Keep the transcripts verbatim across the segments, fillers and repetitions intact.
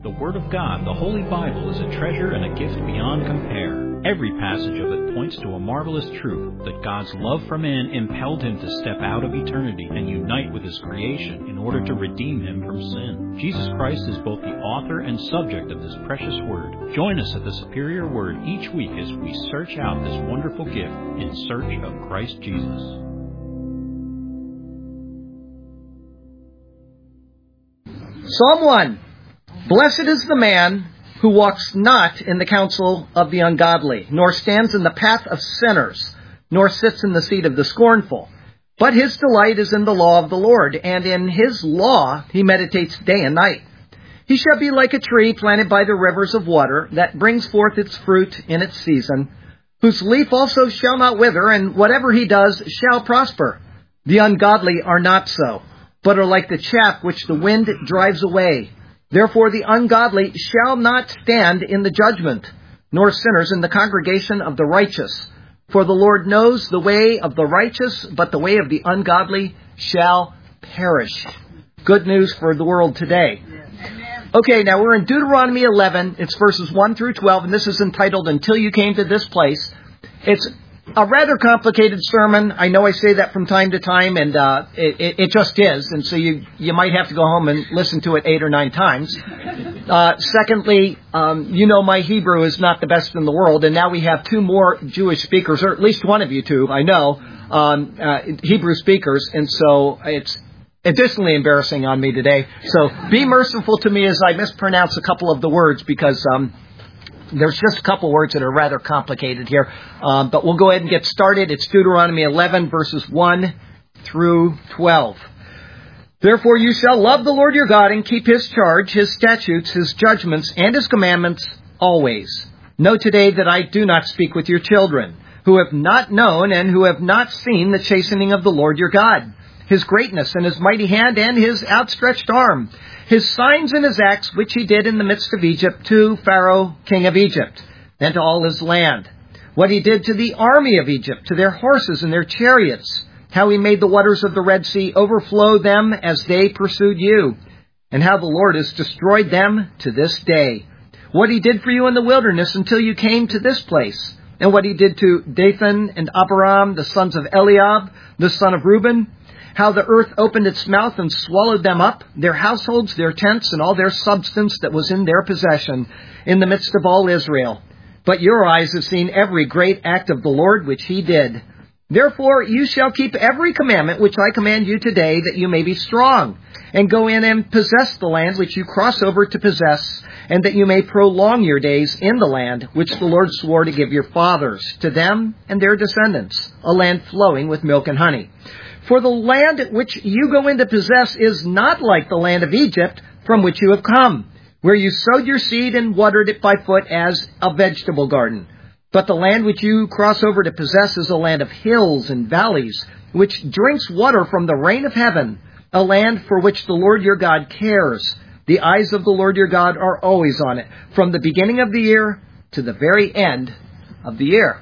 The Word of God, the Holy Bible, is a treasure and a gift beyond compare. Every passage of it points to a marvelous truth that God's love for man impelled him to step out of eternity and unite with his creation in order to redeem him from sin. Jesus Christ is both the author and subject of this precious Word. Join us at the Superior Word each week as we search out this wonderful gift in search of Christ Jesus. Psalm one. Blessed is the man who walks not in the counsel of the ungodly, nor stands in the path of sinners, nor sits in the seat of the scornful. But his delight is in the law of the Lord, and in his law he meditates day and night. He shall be like a tree planted by the rivers of water, that brings forth its fruit in its season, whose leaf also shall not wither, and whatever he does shall prosper. The ungodly are not so, but are like the chaff which the wind drives away. Therefore the ungodly shall not stand in the judgment, nor sinners in the congregation of the righteous. For the Lord knows the way of the righteous, but the way of the ungodly shall perish. Good news for the world today. Okay, now we're in Deuteronomy eleven. It's verses one through twelve, and this is entitled, Until You Came to This Place. It's a rather complicated sermon. I know I say that from time to time, and uh, it, it just is. And so you, you might have to go home and listen to it eight or nine times. Uh, secondly, um, you know my Hebrew is not the best in the world, and now we have two more Jewish speakers, or at least one of you two, I know, um, uh, Hebrew speakers, and so it's additionally embarrassing on me today. So be merciful to me as I mispronounce a couple of the words, because Um, There's just a couple words that are rather complicated here, um, but we'll go ahead and get started. It's Deuteronomy eleven, verses one through twelve. Therefore you shall love the Lord your God and keep his charge, his statutes, his judgments, and his commandments always. Know today that I do not speak with your children, who have not known and who have not seen the chastening of the Lord your God, his greatness and his mighty hand and his outstretched arm, his signs and his acts which he did in the midst of Egypt to Pharaoh, king of Egypt, and to all his land. What he did to the army of Egypt, to their horses and their chariots, how he made the waters of the Red Sea overflow them as they pursued you, and how the Lord has destroyed them to this day. What he did for you in the wilderness until you came to this place, and what he did to Dathan and Abiram, the sons of Eliab, the son of Reuben, how the earth opened its mouth and swallowed them up, their households, their tents, and all their substance that was in their possession, in the midst of all Israel. But your eyes have seen every great act of the Lord which he did. Therefore you shall keep every commandment which I command you today, that you may be strong, and go in and possess the land which you cross over to possess, and that you may prolong your days in the land which the Lord swore to give your fathers, to them and their descendants, a land flowing with milk and honey. For the land which you go in to possess is not like the land of Egypt, from which you have come, where you sowed your seed and watered it by foot as a vegetable garden. But the land which you cross over to possess is a land of hills and valleys, which drinks water from the rain of heaven, a land for which the Lord your God cares. The eyes of the Lord your God are always on it, from the beginning of the year to the very end of the year.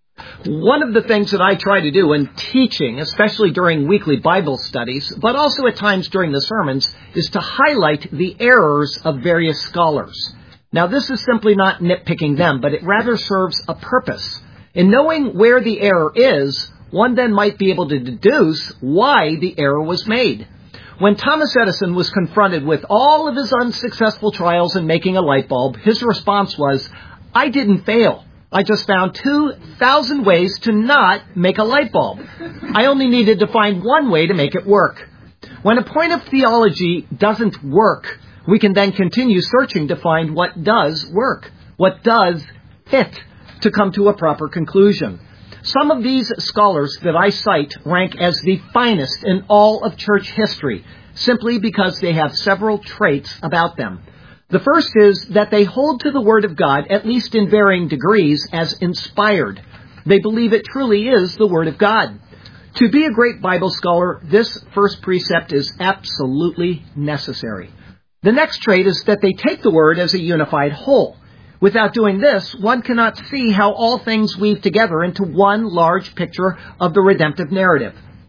One of the things that I try to do in teaching, especially during weekly Bible studies, but also at times during the sermons, is to highlight the errors of various scholars. Now, this is simply not nitpicking them, but it rather serves a purpose. In knowing where the error is, one then might be able to deduce why the error was made. When Thomas Edison was confronted with all of his unsuccessful trials in making a light bulb, his response was, "I didn't fail. I just found two thousand ways to not make a light bulb. I only needed to find one way to make it work." When a point of theology doesn't work, we can then continue searching to find what does work, what does fit, to come to a proper conclusion. Some of these scholars that I cite rank as the finest in all of church history, simply because they have several traits about them. The first is that they hold to the Word of God, at least in varying degrees, as inspired. They believe it truly is the Word of God. To be a great Bible scholar, this first precept is absolutely necessary. The next trait is that they take the Word as a unified whole. Without doing this, one cannot see how all things weave together into one large picture of the redemptive narrative.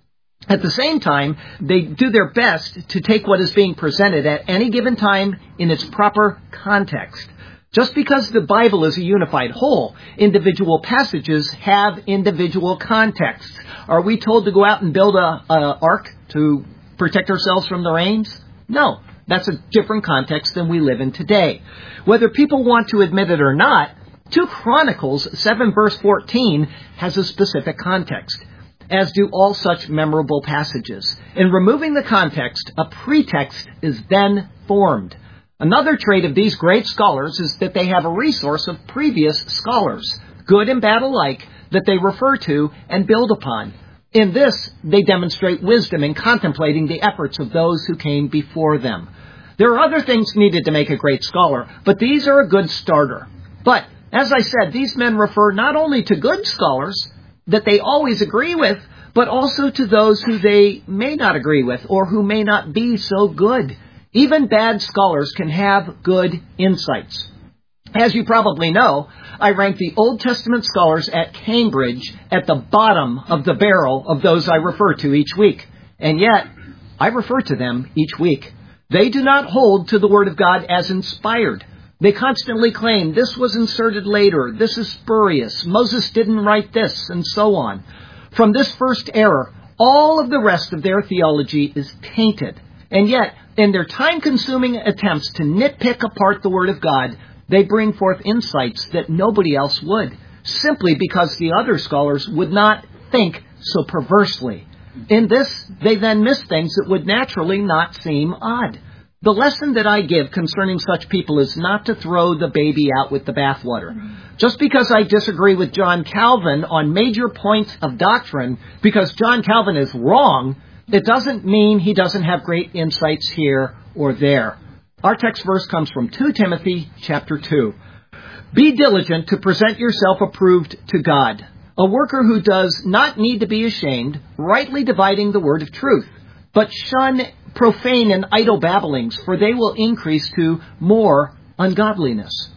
At the same time, they do their best to take what is being presented at any given time in its proper context. Just because the Bible is a unified whole, individual passages have individual contexts. Are we told to go out and build a, a ark to protect ourselves from the rains? No, that's a different context than we live in today. Whether people want to admit it or not, two Chronicles seven verse fourteen has a specific context, as do all such memorable passages. In removing the context, a pretext is then formed. Another trait of these great scholars is that they have a resource of previous scholars, good and bad alike, that they refer to and build upon. In this, they demonstrate wisdom in contemplating the efforts of those who came before them. There are other things needed to make a great scholar, but these are a good starter. But, as I said, these men refer not only to good scholars that they always agree with, but also to those who they may not agree with or who may not be so good. Even bad scholars can have good insights. As you probably know, I rank the Old Testament scholars at Cambridge at the bottom of the barrel of those I refer to each week. And yet, I refer to them each week. They do not hold to the Word of God as inspired. They constantly claim this was inserted later, this is spurious, Moses didn't write this, and so on. From this first error, all of the rest of their theology is tainted. And yet, in their time-consuming attempts to nitpick apart the Word of God, they bring forth insights that nobody else would, simply because the other scholars would not think so perversely. In this, they then miss things that would naturally not seem odd. The lesson that I give concerning such people is not to throw the baby out with the bathwater. Just because I disagree with John Calvin on major points of doctrine, because John Calvin is wrong, it doesn't mean he doesn't have great insights here or there. Our text verse comes from Second Timothy chapter two. Be diligent to present yourself approved to God, a worker who does not need to be ashamed, rightly dividing the word of truth. But shun profane and idle babblings, for they will increase to more ungodliness.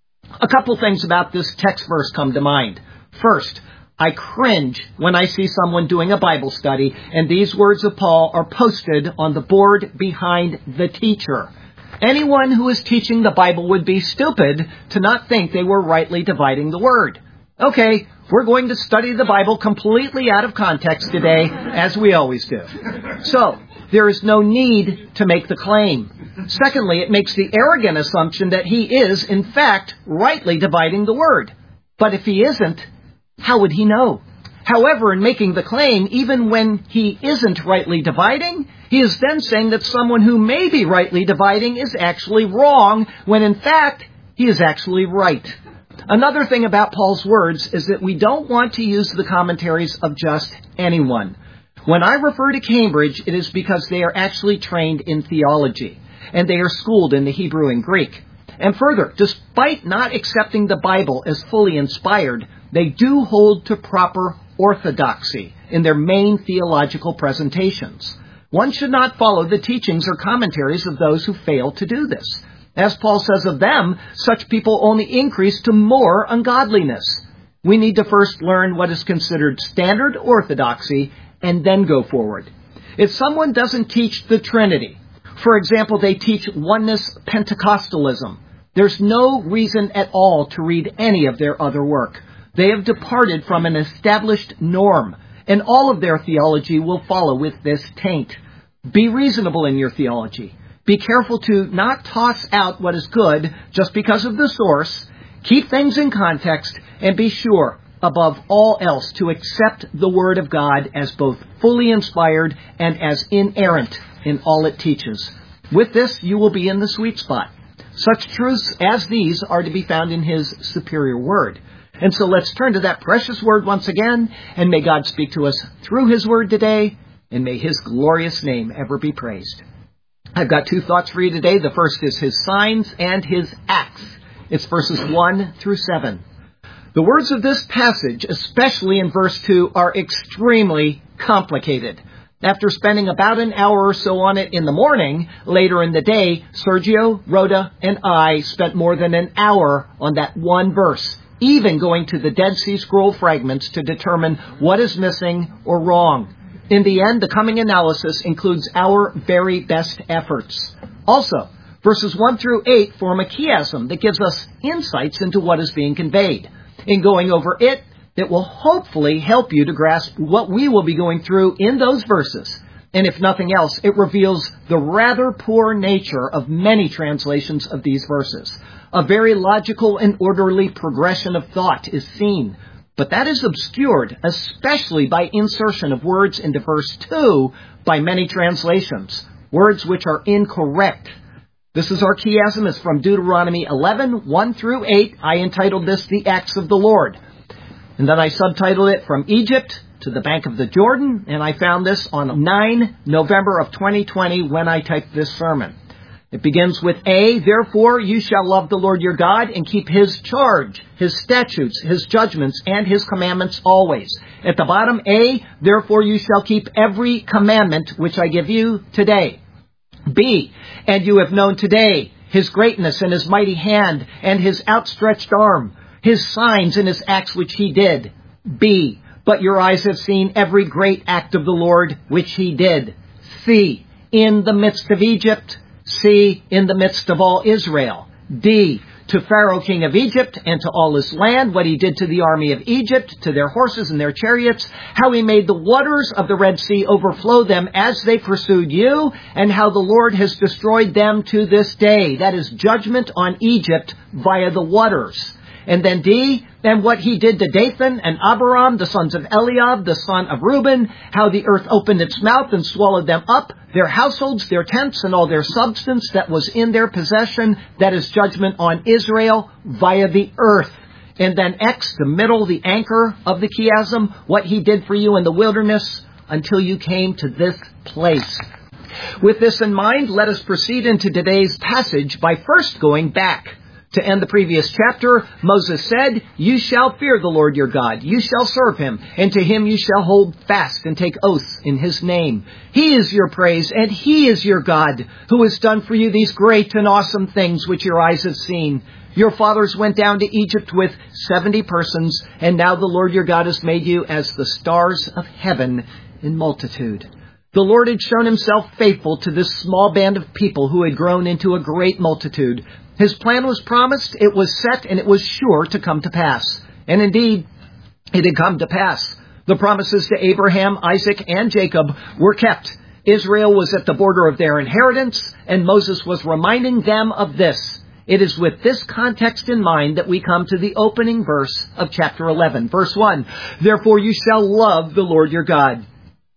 A couple things about this text verse come to mind. First, I cringe when I see someone doing a Bible study and these words of Paul are posted on the board behind the teacher. Anyone who is teaching the Bible would be stupid to not think they were rightly dividing the word. Okay, we're going to study the Bible completely out of context today, as we always do. So, there is no need to make the claim. Secondly, it makes the arrogant assumption that he is, in fact, rightly dividing the word. But if he isn't, how would he know? However, in making the claim, even when he isn't rightly dividing, he is then saying that someone who may be rightly dividing is actually wrong, when in fact, he is actually right. Another thing about Paul's words is that we don't want to use the commentaries of just anyone. When I refer to Cambridge, it is because they are actually trained in theology, and they are schooled in the Hebrew and Greek. And further, despite not accepting the Bible as fully inspired, they do hold to proper orthodoxy in their main theological presentations. One should not follow the teachings or commentaries of those who fail to do this. As Paul says of them, such people only increase to more ungodliness. We need to first learn what is considered standard orthodoxy and then go forward. If someone doesn't teach the Trinity, for example, they teach oneness Pentecostalism, there's no reason at all to read any of their other work. They have departed from an established norm, and all of their theology will follow with this taint. Be reasonable in your theology. Be careful to not toss out what is good just because of the source. Keep things in context, and be sure, above all else, to accept the Word of God as both fully inspired and as inerrant in all it teaches. With this, you will be in the sweet spot. Such truths as these are to be found in His superior Word. And so let's turn to that precious Word once again, and may God speak to us through His Word today, and may His glorious name ever be praised. I've got two thoughts for you today. The first is His signs and His acts. It's verses one through seven. The words of this passage, especially in verse two, are extremely complicated. After spending about an hour or so on it in the morning, later in the day, Sergio, Rhoda, and I spent more than an hour on that one verse, even going to the Dead Sea Scroll fragments to determine what is missing or wrong. In the end, the coming analysis includes our very best efforts. Also, verses one through eight form a chiasm that gives us insights into what is being conveyed. In going over it, it will hopefully help you to grasp what we will be going through in those verses. And if nothing else, it reveals the rather poor nature of many translations of these verses. A very logical and orderly progression of thought is seen, but that is obscured, especially by insertion of words into verse two by many translations, words which are incorrect. This is our chiasm. It's from Deuteronomy eleven, one through eight. I entitled this The Acts of the Lord. And then I subtitled it From Egypt to the Bank of the Jordan, and I found this on the ninth of November of twenty twenty when I typed this sermon. It begins with A, therefore you shall love the Lord your God and keep His charge, His statutes, His judgments, and His commandments always. At the bottom, A, therefore you shall keep every commandment which I give you today. B, and you have known today His greatness and His mighty hand and His outstretched arm, His signs and His acts which He did. B, but your eyes have seen every great act of the Lord which He did. C, in the midst of Egypt. C, in the midst of all Israel. D, to Pharaoh king of Egypt and to all his land, what he did to the army of Egypt, to their horses and their chariots, how he made the waters of the Red Sea overflow them as they pursued you, and how the Lord has destroyed them to this day. That is judgment on Egypt via the waters. And then D, and what he did to Dathan and Abiram, the sons of Eliab, the son of Reuben, how the earth opened its mouth and swallowed them up, their households, their tents, and all their substance that was in their possession. That is judgment on Israel via the earth. And then X, the middle, the anchor of the chiasm, what he did for you in the wilderness until you came to this place. With this in mind, let us proceed into today's passage by first going back. To end the previous chapter, Moses said, you shall fear the Lord your God. You shall serve Him, and to Him you shall hold fast and take oath in His name. He is your praise, and He is your God, who has done for you these great and awesome things which your eyes have seen. Your fathers went down to Egypt with seventy persons, and now the Lord your God has made you as the stars of heaven in multitude. The Lord had shown Himself faithful to this small band of people who had grown into a great multitude. His plan was promised, it was set, and it was sure to come to pass. And indeed, it had come to pass. The promises to Abraham, Isaac, and Jacob were kept. Israel was at the border of their inheritance, and Moses was reminding them of this. It is with this context in mind that we come to the opening verse of chapter eleven. Verse one, therefore you shall love the Lord your God.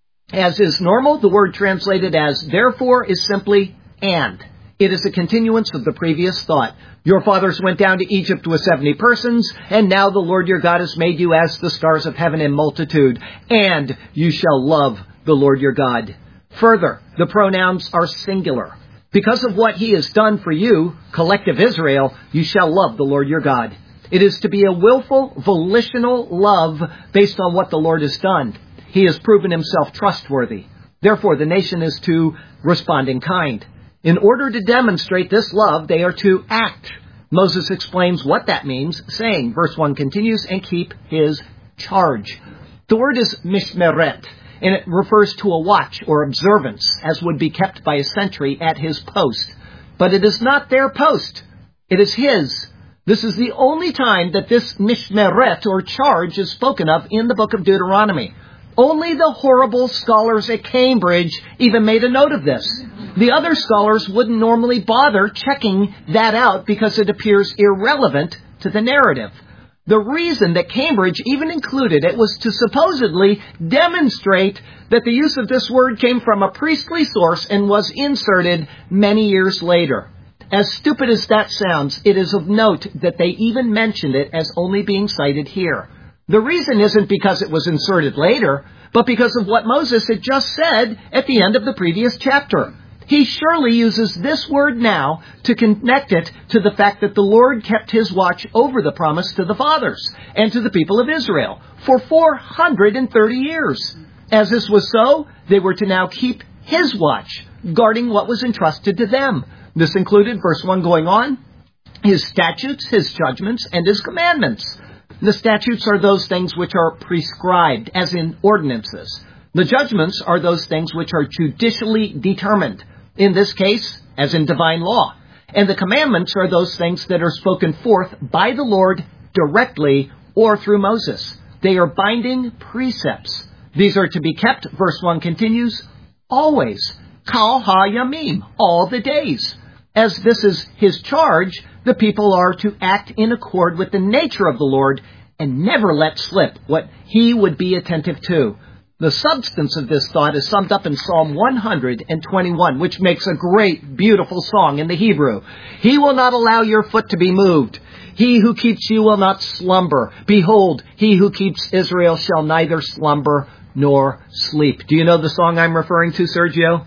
As is normal, the word translated as therefore is simply and. It is a continuance of the previous thought. Your fathers went down to Egypt with seventy persons, and now the Lord your God has made you as the stars of heaven in multitude, and you shall love the Lord your God. Further, the pronouns are singular. Because of what He has done for you, collective Israel, you shall love the Lord your God. It is to be a willful, volitional love based on what the Lord has done. He has proven Himself trustworthy. Therefore, the nation is to respond in kind. In order to demonstrate this love, they are to act. Moses explains what that means, saying, verse one continues, and keep His charge. The word is mishmeret, and it refers to a watch or observance, as would be kept by a sentry at his post. But it is not their post. It is His. This is the only time that this mishmeret or charge is spoken of in the book of Deuteronomy. Only the horrible scholars at Cambridge even made a note of this. The other scholars wouldn't normally bother checking that out because it appears irrelevant to the narrative. The reason that Cambridge even included it was to supposedly demonstrate that the use of this word came from a priestly source and was inserted many years later. As stupid as that sounds, it is of note that they even mentioned it as only being cited here. The reason isn't because it was inserted later, but because of what Moses had just said at the end of the previous chapter. He surely uses this word now to connect it to the fact that the Lord kept His watch over the promise to the fathers and to the people of Israel for four hundred thirty years. As this was so, they were to now keep His watch, guarding what was entrusted to them. This included, verse one going on, His statutes, His judgments, and His commandments. The statutes are those things which are prescribed, as in ordinances. The judgments are those things which are judicially determined, in this case, as in divine law. And the commandments are those things that are spoken forth by the Lord directly or through Moses. They are binding precepts. These are to be kept, verse one continues, always, kal ha-yamim, all the days. As this is his charge, the people are to act in accord with the nature of the Lord and never let slip what he would be attentive to. The substance of this thought is summed up in Psalm one hundred twenty-one, which makes a great, beautiful song in the Hebrew. He will not allow your foot to be moved. He who keeps you will not slumber. Behold, he who keeps Israel shall neither slumber nor sleep. Do you know the song I'm referring to, Sergio?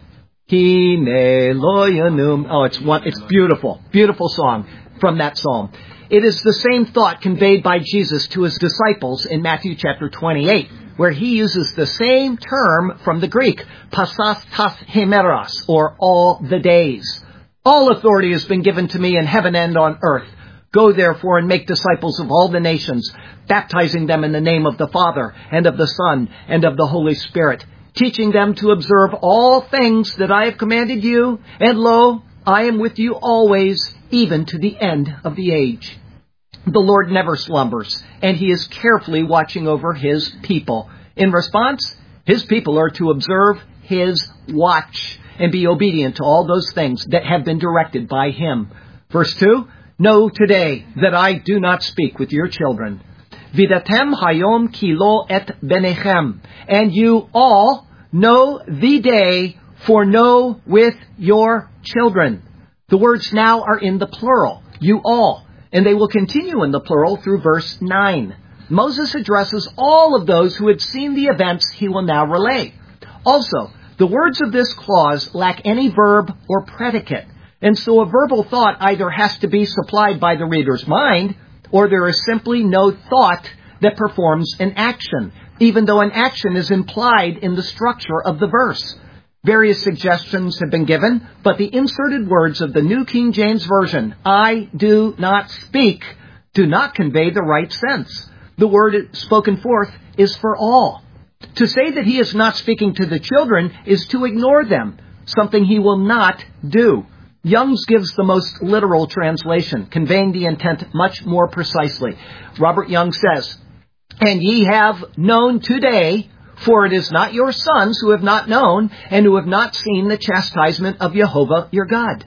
Hine lo yanum. Oh, it's one. It's beautiful. Beautiful song from that psalm. It is the same thought conveyed by Jesus to his disciples in Matthew chapter twenty-eight, where he uses the same term from the Greek, pasas tas hemeras, or all the days. All authority has been given to me in heaven and on earth. Go therefore and make disciples of all the nations, baptizing them in the name of the Father, and of the Son, and of the Holy Spirit, teaching them to observe all things that I have commanded you, and lo, I am with you always, even to the end of the age. The Lord never slumbers, and he is carefully watching over his people. In response, his people are to observe his watch and be obedient to all those things that have been directed by him. Verse two, know today that I do not speak with your children. Vidatem hayom kilo et benechem. And you all know the day, for know with your children. The words now are in the plural, you all. And they will continue in the plural through verse nine. Moses addresses all of those who had seen the events he will now relay. Also, the words of this clause lack any verb or predicate, and so a verbal thought either has to be supplied by the reader's mind, or there is simply no thought that performs an action, even though an action is implied in the structure of the verse. Various suggestions have been given, but the inserted words of the New King James Version, I do not speak, do not convey the right sense. The word spoken forth is for all. To say that he is not speaking to the children is to ignore them, something he will not do. Young's gives the most literal translation, conveying the intent much more precisely. Robert Young says, and ye have known today, for it is not your sons who have not known and who have not seen the chastisement of Jehovah your God.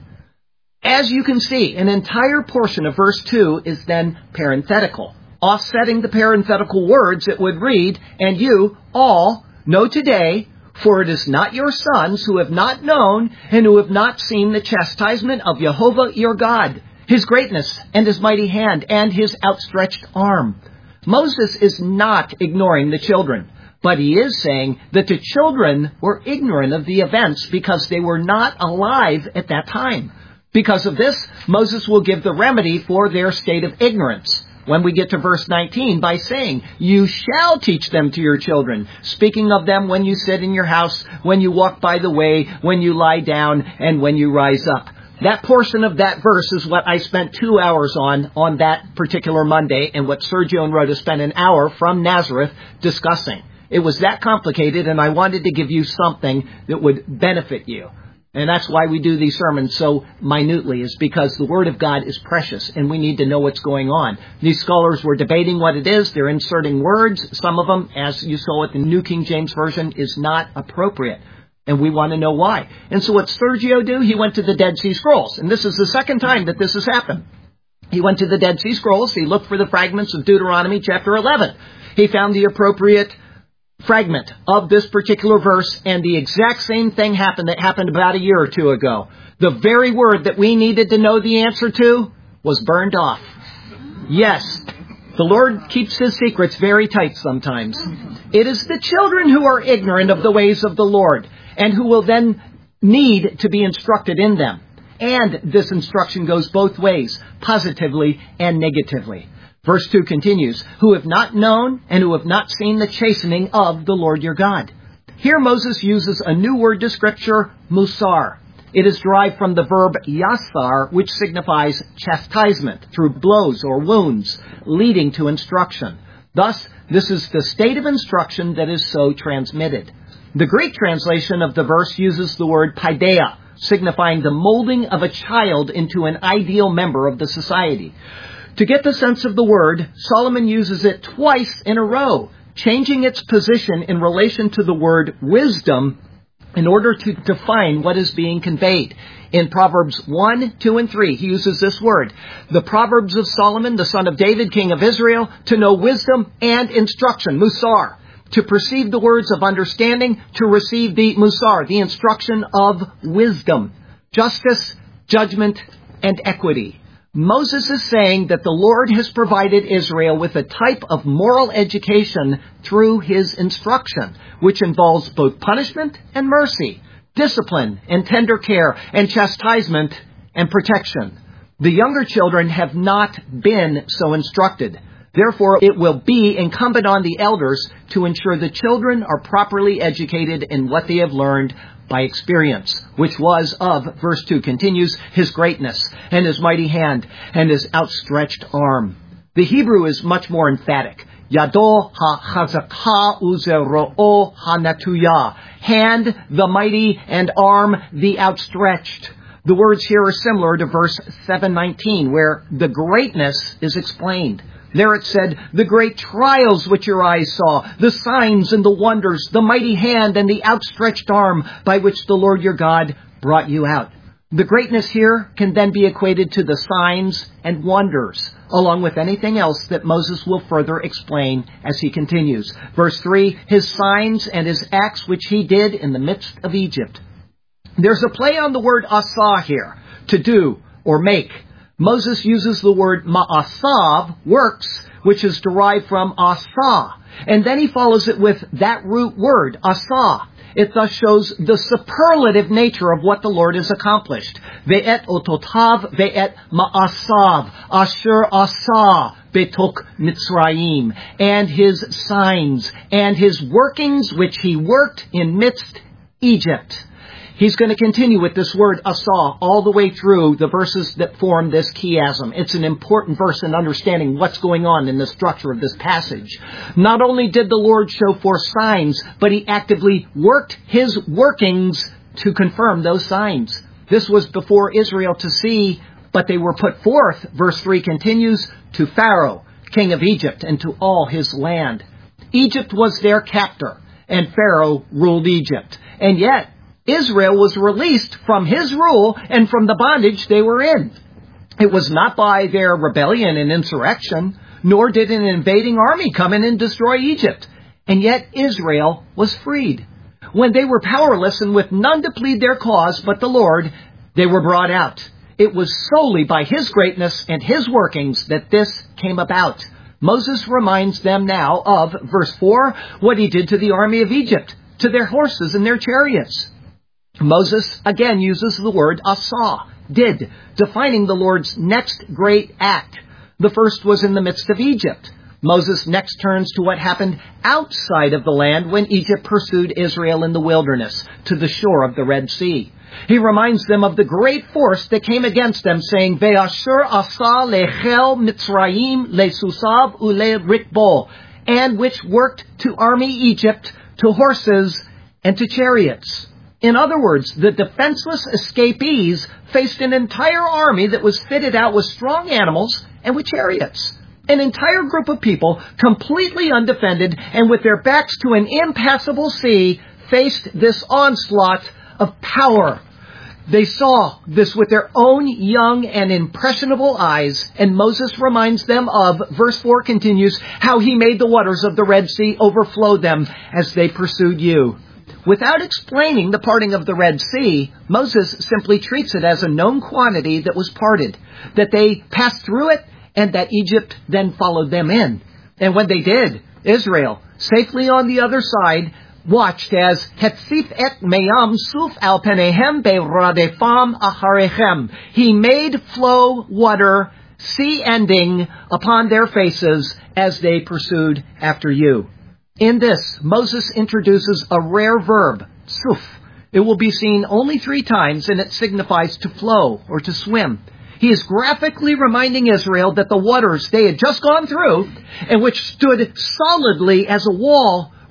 As you can see, an entire portion of verse two is then parenthetical. Offsetting the parenthetical words, it would read, and you all know today, for it is not your sons who have not known and who have not seen the chastisement of Jehovah your God, his greatness and his mighty hand and his outstretched arm. Moses is not ignoring the children. But he is saying that the children were ignorant of the events because they were not alive at that time. Because of this, Moses will give the remedy for their state of ignorance when we get to verse nineteen by saying, you shall teach them to your children, speaking of them when you sit in your house, when you walk by the way, when you lie down, and when you rise up. That portion of that verse is what I spent two hours on, on that particular Monday, and what Sergio and Rhoda spent an hour from Nazareth discussing. It was that complicated, and I wanted to give you something that would benefit you. And that's why we do these sermons so minutely, is because the Word of God is precious, and we need to know what's going on. These scholars were debating what it is. They're inserting words. Some of them, as you saw with the New King James Version, is not appropriate. And we want to know why. And so what Sergio do? He went to the Dead Sea Scrolls. And this is the second time that this has happened. He went to the Dead Sea Scrolls. He looked for the fragments of Deuteronomy chapter eleven. He found the appropriate fragment of this particular verse, and the exact same thing happened that happened about a year or two ago. The very word that we needed to know the answer to was burned off. Yes, the Lord keeps his secrets very tight sometimes. It is the children who are ignorant of the ways of the Lord, and who will then need to be instructed in them. And this instruction goes both ways, positively and negatively. Verse two continues, who have not known and who have not seen the chastening of the Lord your God. Here Moses uses a new word to Scripture, musar. It is derived from the verb yasar, which signifies chastisement through blows or wounds, leading to instruction. Thus, this is the state of instruction that is so transmitted. The Greek translation of the verse uses the word paideia, signifying the molding of a child into an ideal member of the society. To get the sense of the word, Solomon uses it twice in a row, changing its position in relation to the word wisdom in order to define what is being conveyed. In Proverbs one, two, and three, he uses this word. The Proverbs of Solomon, the son of David, king of Israel, to know wisdom and instruction, musar. To perceive the words of understanding, to receive the musar, the instruction of wisdom, justice, judgment, and equity. Moses is saying that the Lord has provided Israel with a type of moral education through his instruction, which involves both punishment and mercy, discipline and tender care, and chastisement and protection. The younger children have not been so instructed. Therefore, it will be incumbent on the elders to ensure the children are properly educated in what they have learned by experience, which was of, verse two continues, his greatness and his mighty hand and his outstretched arm. The Hebrew is much more emphatic. Yado ha-chazakah uzero'o ha-natuyah. Hand, the mighty, and arm, the outstretched. The words here are similar to verse seven nineteen, where the greatness is explained. There it said, the great trials which your eyes saw, the signs and the wonders, the mighty hand and the outstretched arm by which the Lord your God brought you out. The greatness here can then be equated to the signs and wonders, along with anything else that Moses will further explain as he continues. Verse three, his signs and his acts which he did in the midst of Egypt. There's a play on the word asah here, to do or make. Moses uses the word ma'asav, works, which is derived from asah. And then he follows it with that root word, asah. It thus shows the superlative nature of what the Lord has accomplished. Ve'et ototav, ve'et ma'asav, asher asah, betok Mitzrayim. And his signs, and his workings which he worked in midst Egypt. He's going to continue with this word asah all the way through the verses that form this chiasm. It's an important verse in understanding what's going on in the structure of this passage. Not only did the Lord show forth signs, but he actively worked his workings to confirm those signs. This was before Israel to see, but they were put forth, verse three continues, to Pharaoh, king of Egypt, and to all his land. Egypt was their captor, and Pharaoh ruled Egypt. And yet, Israel was released from his rule and from the bondage they were in. It was not by their rebellion and insurrection, nor did an invading army come in and destroy Egypt. And yet Israel was freed. When they were powerless and with none to plead their cause but the Lord, they were brought out. It was solely by his greatness and his workings that this came about. Moses reminds them now of, verse four, what he did to the army of Egypt, to their horses and their chariots. Moses again uses the word asah, did, defining the Lord's next great act. The first was in the midst of Egypt. Moses next turns to what happened outside of the land when Egypt pursued Israel in the wilderness to the shore of the Red Sea. He reminds them of the great force that came against them, saying, Ve'asher asah lechel Mitzrayim lesusav ule rikbo, and which worked to army Egypt, to horses, and to chariots. In other words, the defenseless escapees faced an entire army that was fitted out with strong animals and with chariots. An entire group of people, completely undefended and with their backs to an impassable sea, faced this onslaught of power. They saw this with their own young and impressionable eyes, and Moses reminds them of, verse four continues, how he made the waters of the Red Sea overflow them as they pursued you. Without explaining the parting of the Red Sea, Moses simply treats it as a known quantity that was parted, that they passed through it, and that Egypt then followed them in. And when they did, Israel, safely on the other side, watched as Hetzif et meyam suf al penehem beradefam acharechem. He made flow water, sea-ending, upon their faces as they pursued after you. In this, Moses introduces a rare verb, suf. It will be seen only three times, and it signifies to flow or to swim. He is graphically reminding Israel that the waters they had just gone through, and which stood solidly as a wall,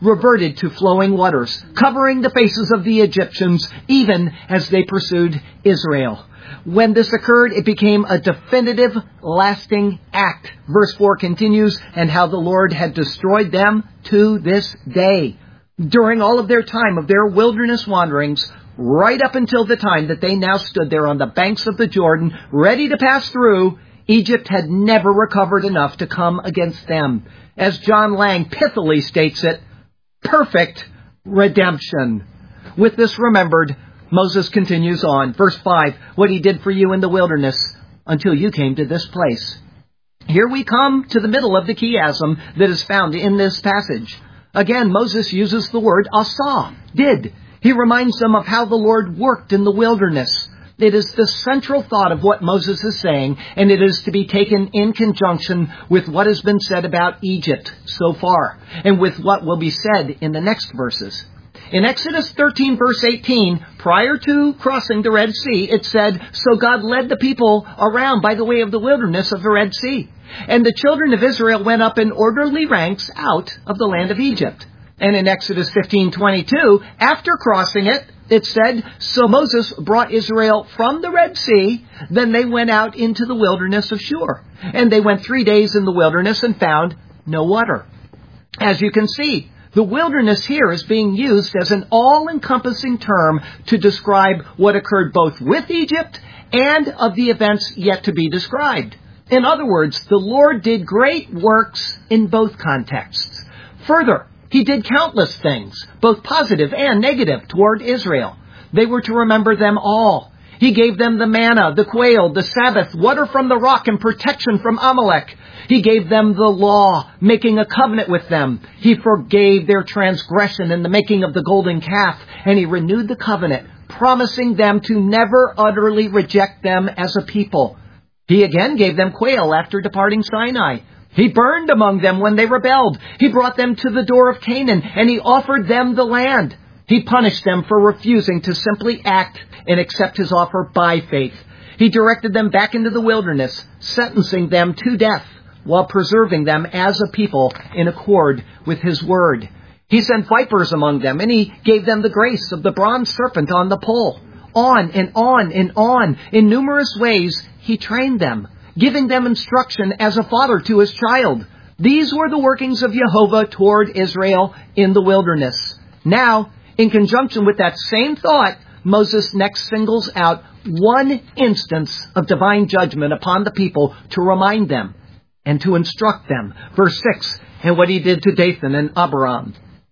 reverted to flowing waters, covering the faces of the Egyptians, even as they pursued Israel. When this occurred, it became a definitive, lasting act. Verse four continues, and how the Lord had destroyed them to this day. During all of their time of their wilderness wanderings, right up until the time that they now stood there on the banks of the Jordan, ready to pass through, Egypt had never recovered enough to come against them. As John Lang pithily states it, perfect redemption. With this remembered, Moses continues on. Verse five, what he did for you in the wilderness until you came to this place. Here we come to the middle of the chiasm that is found in this passage. Again, Moses uses the word asa, did. He reminds them of how the Lord worked in the wilderness. It is the central thought of what Moses is saying, and it is to be taken in conjunction with what has been said about Egypt so far, and with what will be said in the next verses. In Exodus thirteen, verse eighteen, prior to crossing the Red Sea, it said, so God led the people around by the way of the wilderness of the Red Sea. And the children of Israel went up in orderly ranks out of the land of Egypt. And in Exodus fifteen twenty-two, after crossing it, it said, so Moses brought Israel from the Red Sea, then they went out into the wilderness of Shur. And they went three days in the wilderness and found no water. As you can see, the wilderness here is being used as an all-encompassing term to describe what occurred both with Egypt and of the events yet to be described. In other words, the Lord did great works in both contexts. Further, He did countless things, both positive and negative, toward Israel. They were to remember them all. He gave them the manna, the quail, the Sabbath, water from the rock, and protection from Amalek. He gave them the law, making a covenant with them. He forgave their transgression in the making of the golden calf, and He renewed the covenant, promising them to never utterly reject them as a people. He again gave them quail after departing Sinai. He burned among them when they rebelled. He brought them to the door of Canaan, and He offered them the land. He punished them for refusing to simply act and accept His offer by faith. He directed them back into the wilderness, sentencing them to death, while preserving them as a people in accord with His word. He sent vipers among them, and He gave them the grace of the bronze serpent on the pole. On and on and on, in numerous ways, He trained them, giving them instruction as a father to his child. These were the workings of Jehovah toward Israel in the wilderness. Now, in conjunction with that same thought, Moses next singles out one instance of divine judgment upon the people to remind them and to instruct them. Verse six, and what he did to Dathan and Abiram.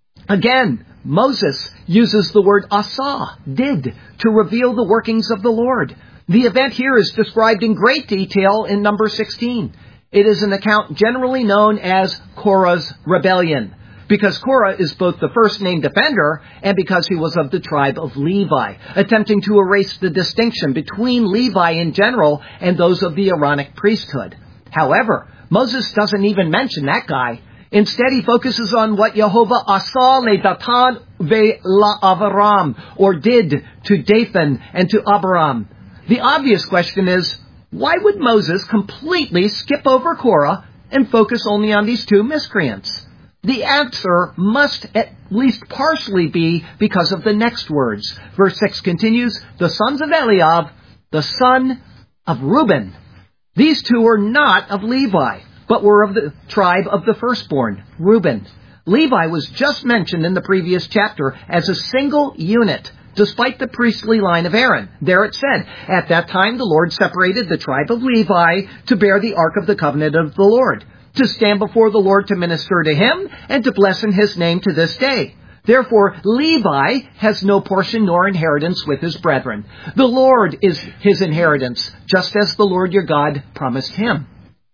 Again, Moses uses the word asa, did, to reveal the workings of the Lord. The event here is described in great detail in number sixteen. It is an account generally known as Korah's rebellion, because Korah is both the first named offender and because he was of the tribe of Levi, attempting to erase the distinction between Levi in general and those of the Aaronic priesthood. However, Moses doesn't even mention that guy. Instead, he focuses on what Jehovah asa le Datan ve la Aviram, or did to Dathan and to Abiram. The obvious question is, why would Moses completely skip over Korah and focus only on these two miscreants? The answer must at least partially be because of the next words. Verse six continues, the sons of Eliab, the son of Reuben. These two were not of Levi, but were of the tribe of the firstborn, Reuben. Levi was just mentioned in the previous chapter as a single unit, despite the priestly line of Aaron. There it said, at that time the Lord separated the tribe of Levi to bear the ark of the covenant of the Lord, to stand before the Lord to minister to Him, and to bless in His name to this day. Therefore, Levi has no portion nor inheritance with his brethren. The Lord is his inheritance, just as the Lord your God promised him.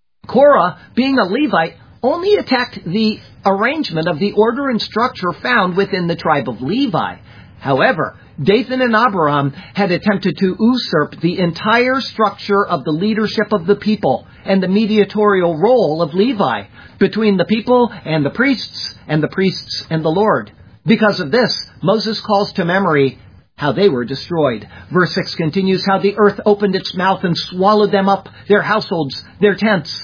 Korah, being a Levite, only attacked the arrangement of the order and structure found within the tribe of Levi. However, Dathan and Abiram had attempted to usurp the entire structure of the leadership of the people and the mediatorial role of Levi between the people and the priests and the priests and the Lord. Because of this, Moses calls to memory how they were destroyed. Verse six continues, how the earth opened its mouth and swallowed them up, their households, their tents.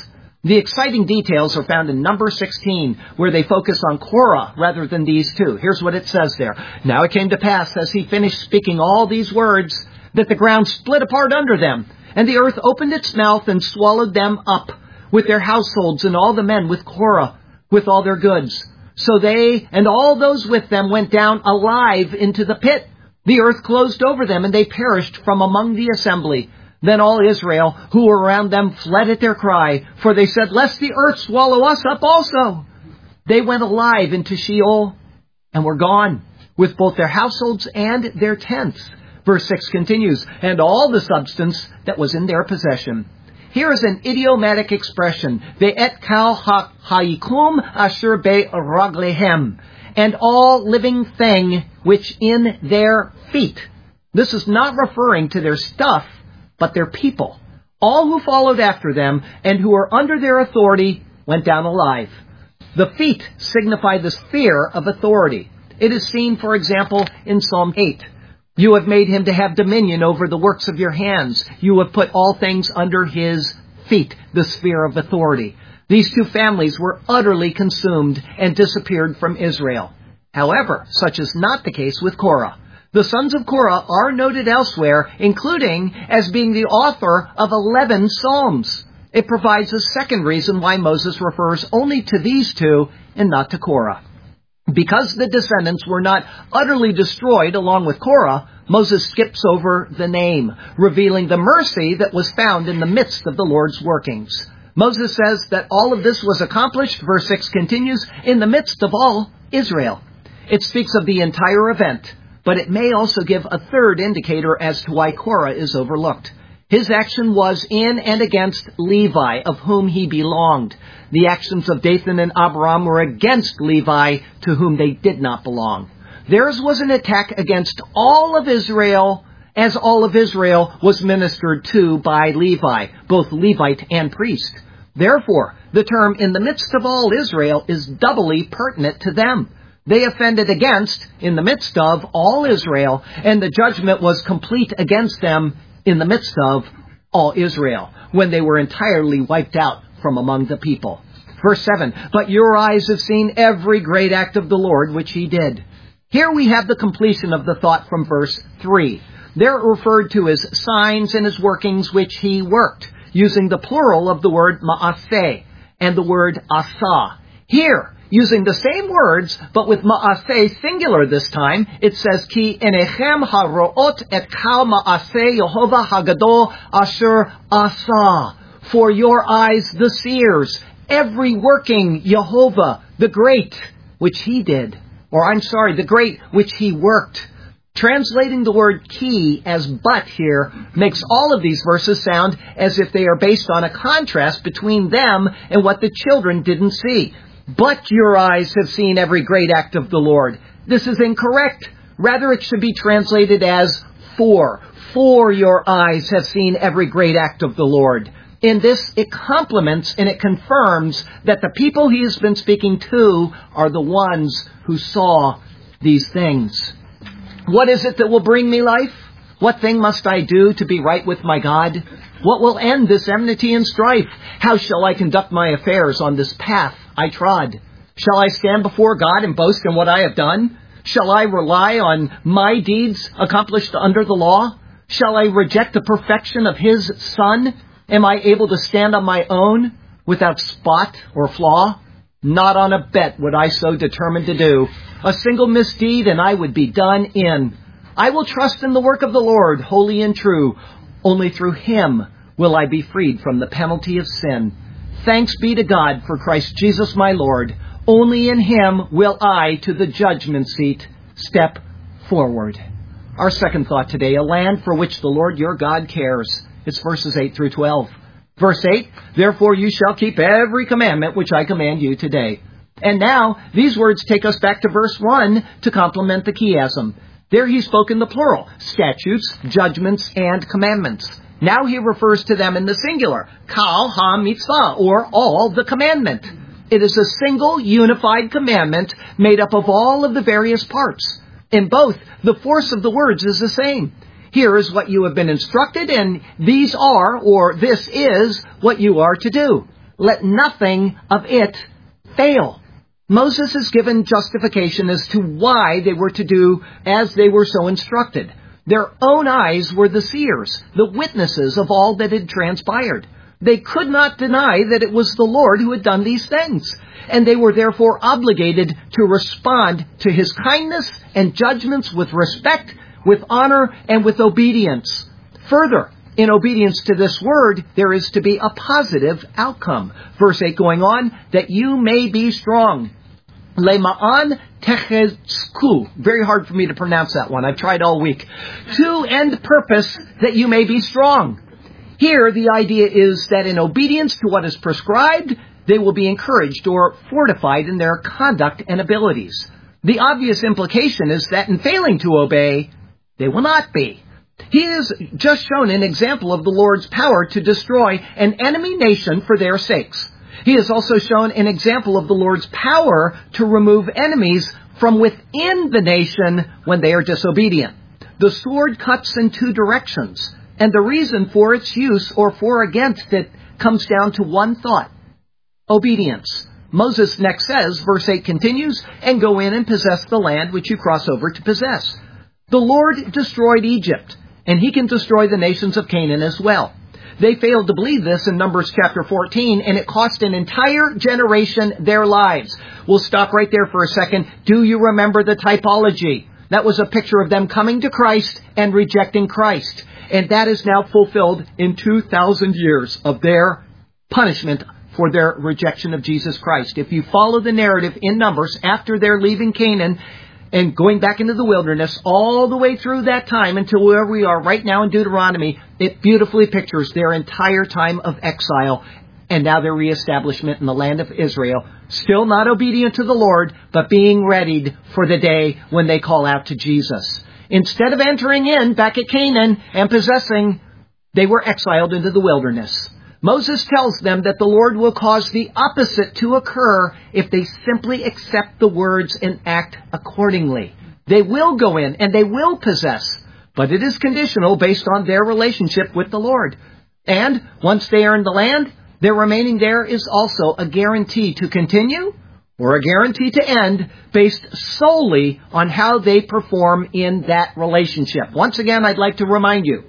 The exciting details are found in number sixteen, where they focus on Korah rather than these two. Here's what it says there. Now it came to pass, as he finished speaking all these words, that the ground split apart under them, and the earth opened its mouth and swallowed them up, with their households and all the men with Korah, with all their goods. So they and all those with them went down alive into the pit. The earth closed over them, and they perished from among the assembly. Then all Israel, who were around them, fled at their cry, for they said, lest the earth swallow us up also. They went alive into Sheol, and were gone, with both their households and their tents. Verse six continues, and all the substance that was in their possession. Here is an idiomatic expression, ve'et kal ha'ikum asher be'raglehem, and all living thing which in their feet. This is not referring to their stuff, but their people. All who followed after them and who were under their authority went down alive. The feet signify the sphere of authority. It is seen, for example, in Psalm eight. You have made him to have dominion over the works of your hands. You have put all things under his feet, the sphere of authority. These two families were utterly consumed and disappeared from Israel. However, such is not the case with Korah. The sons of Korah are noted elsewhere, including as being the author of eleven psalms. It provides a second reason why Moses refers only to these two and not to Korah. Because the descendants were not utterly destroyed along with Korah, Moses skips over the name, revealing the mercy that was found in the midst of the Lord's workings. Moses says that all of this was accomplished, verse six continues, in the midst of all Israel. It speaks of the entire event, but it may also give a third indicator as to why Korah is overlooked. His action was in and against Levi, of whom he belonged. The actions of Dathan and Abiram were against Levi, to whom they did not belong. Theirs was an attack against all of Israel, as all of Israel was ministered to by Levi, both Levite and priest. Therefore, the term in the midst of all Israel is doubly pertinent to them. They offended against, in the midst of, all Israel, and the judgment was complete against them in the midst of all Israel, when they were entirely wiped out from among the people. Verse seven, but your eyes have seen every great act of the Lord which he did. Here we have the completion of the thought from verse three. They're referred to as signs and his workings which he worked, using the plural of the word ma'aseh and the word asah. Here, using the same words, but with ma'aseh singular this time, it says, Ki enechem haroot et kal ma'aseh Yehovah hagadol asher asah. For your eyes the seers, every working Yehovah, the great, which he did. Or I'm sorry, the great, which he worked. Translating the word ki as but here makes all of these verses sound as if they are based on a contrast between them and what the children didn't see. But your eyes have seen every great act of the Lord. This is incorrect. Rather, it should be translated as for. For your eyes have seen every great act of the Lord. In this, it complements and it confirms that the people he has been speaking to are the ones who saw these things. What is it that will bring me life? What thing must I do to be right with my God? What will end this enmity and strife? How shall I conduct my affairs on this path I trod? Shall I stand before God and boast in what I have done? Shall I rely on my deeds accomplished under the law? Shall I reject the perfection of his Son? Am I able to stand on my own without spot or flaw? Not on a bet would I so determine to do. A single misdeed and I would be done in. I will trust in the work of the Lord, holy and true. Only through him will I be freed from the penalty of sin. Thanks be to God for Christ Jesus my Lord. Only in him will I to the judgment seat step forward. Our second thought today, a land for which the Lord your God cares. It's verses eight through twelve. Verse eight, therefore you shall keep every commandment which I command you today. And now, these words take us back to verse one to complement the chiasm. There he spoke in the plural, statutes, judgments, and commandments. Now he refers to them in the singular, kal ha-mitzvah, or all the commandment. It is a single, unified commandment made up of all of the various parts. In both, the force of the words is the same. Here is what you have been instructed, and these are, or this is, what you are to do. let nothing of it fail. Moses is given justification as to why they were to do as they were so instructed. Their own eyes were the seers, the witnesses of all that had transpired. They could not deny that it was the Lord who had done these things, and they were therefore obligated to respond to his kindness and judgments with respect, with honor, and with obedience. Further, in obedience to this word, there is to be a positive outcome. Verse eight going on, that you may be strong. Lema'an techezku. Very hard for me to pronounce that one. I've tried all week. To end purpose, that you may be strong. Here, the idea is that in obedience to what is prescribed, they will be encouraged or fortified in their conduct and abilities. The obvious implication is that in failing to obey, they will not be. He has just shown an example of the Lord's power to destroy an enemy nation for their sakes. He has also shown an example of the Lord's power to remove enemies from within the nation when they are disobedient. The sword cuts in two directions, and the reason for its use or for against it comes down to one thought: obedience. Moses next says, verse eight continues, and go in and possess the land which you cross over to possess. The Lord destroyed Egypt, and he can destroy the nations of Canaan as well. They failed to believe this in Numbers chapter fourteen, and it cost an entire generation their lives. We'll stop right there for a second. Do you remember the typology? That was a picture of them coming to Christ and rejecting Christ. And that is now fulfilled in two thousand years of their punishment for their rejection of Jesus Christ. If you follow the narrative in Numbers, after they're leaving Canaan and going back into the wilderness, all the way through that time until where we are right now in Deuteronomy, it beautifully pictures their entire time of exile and now their reestablishment in the land of Israel, still not obedient to the Lord, but being readied for the day when they call out to Jesus. Instead of entering in back at Canaan and possessing, they were exiled into the wilderness. Moses tells them that the Lord will cause the opposite to occur if they simply accept the words and act accordingly. They will go in and they will possess, but it is conditional based on their relationship with the Lord. And once they are in the land, their remaining there is also a guarantee to continue or a guarantee to end based solely on how they perform in that relationship. Once again, I'd like to remind you,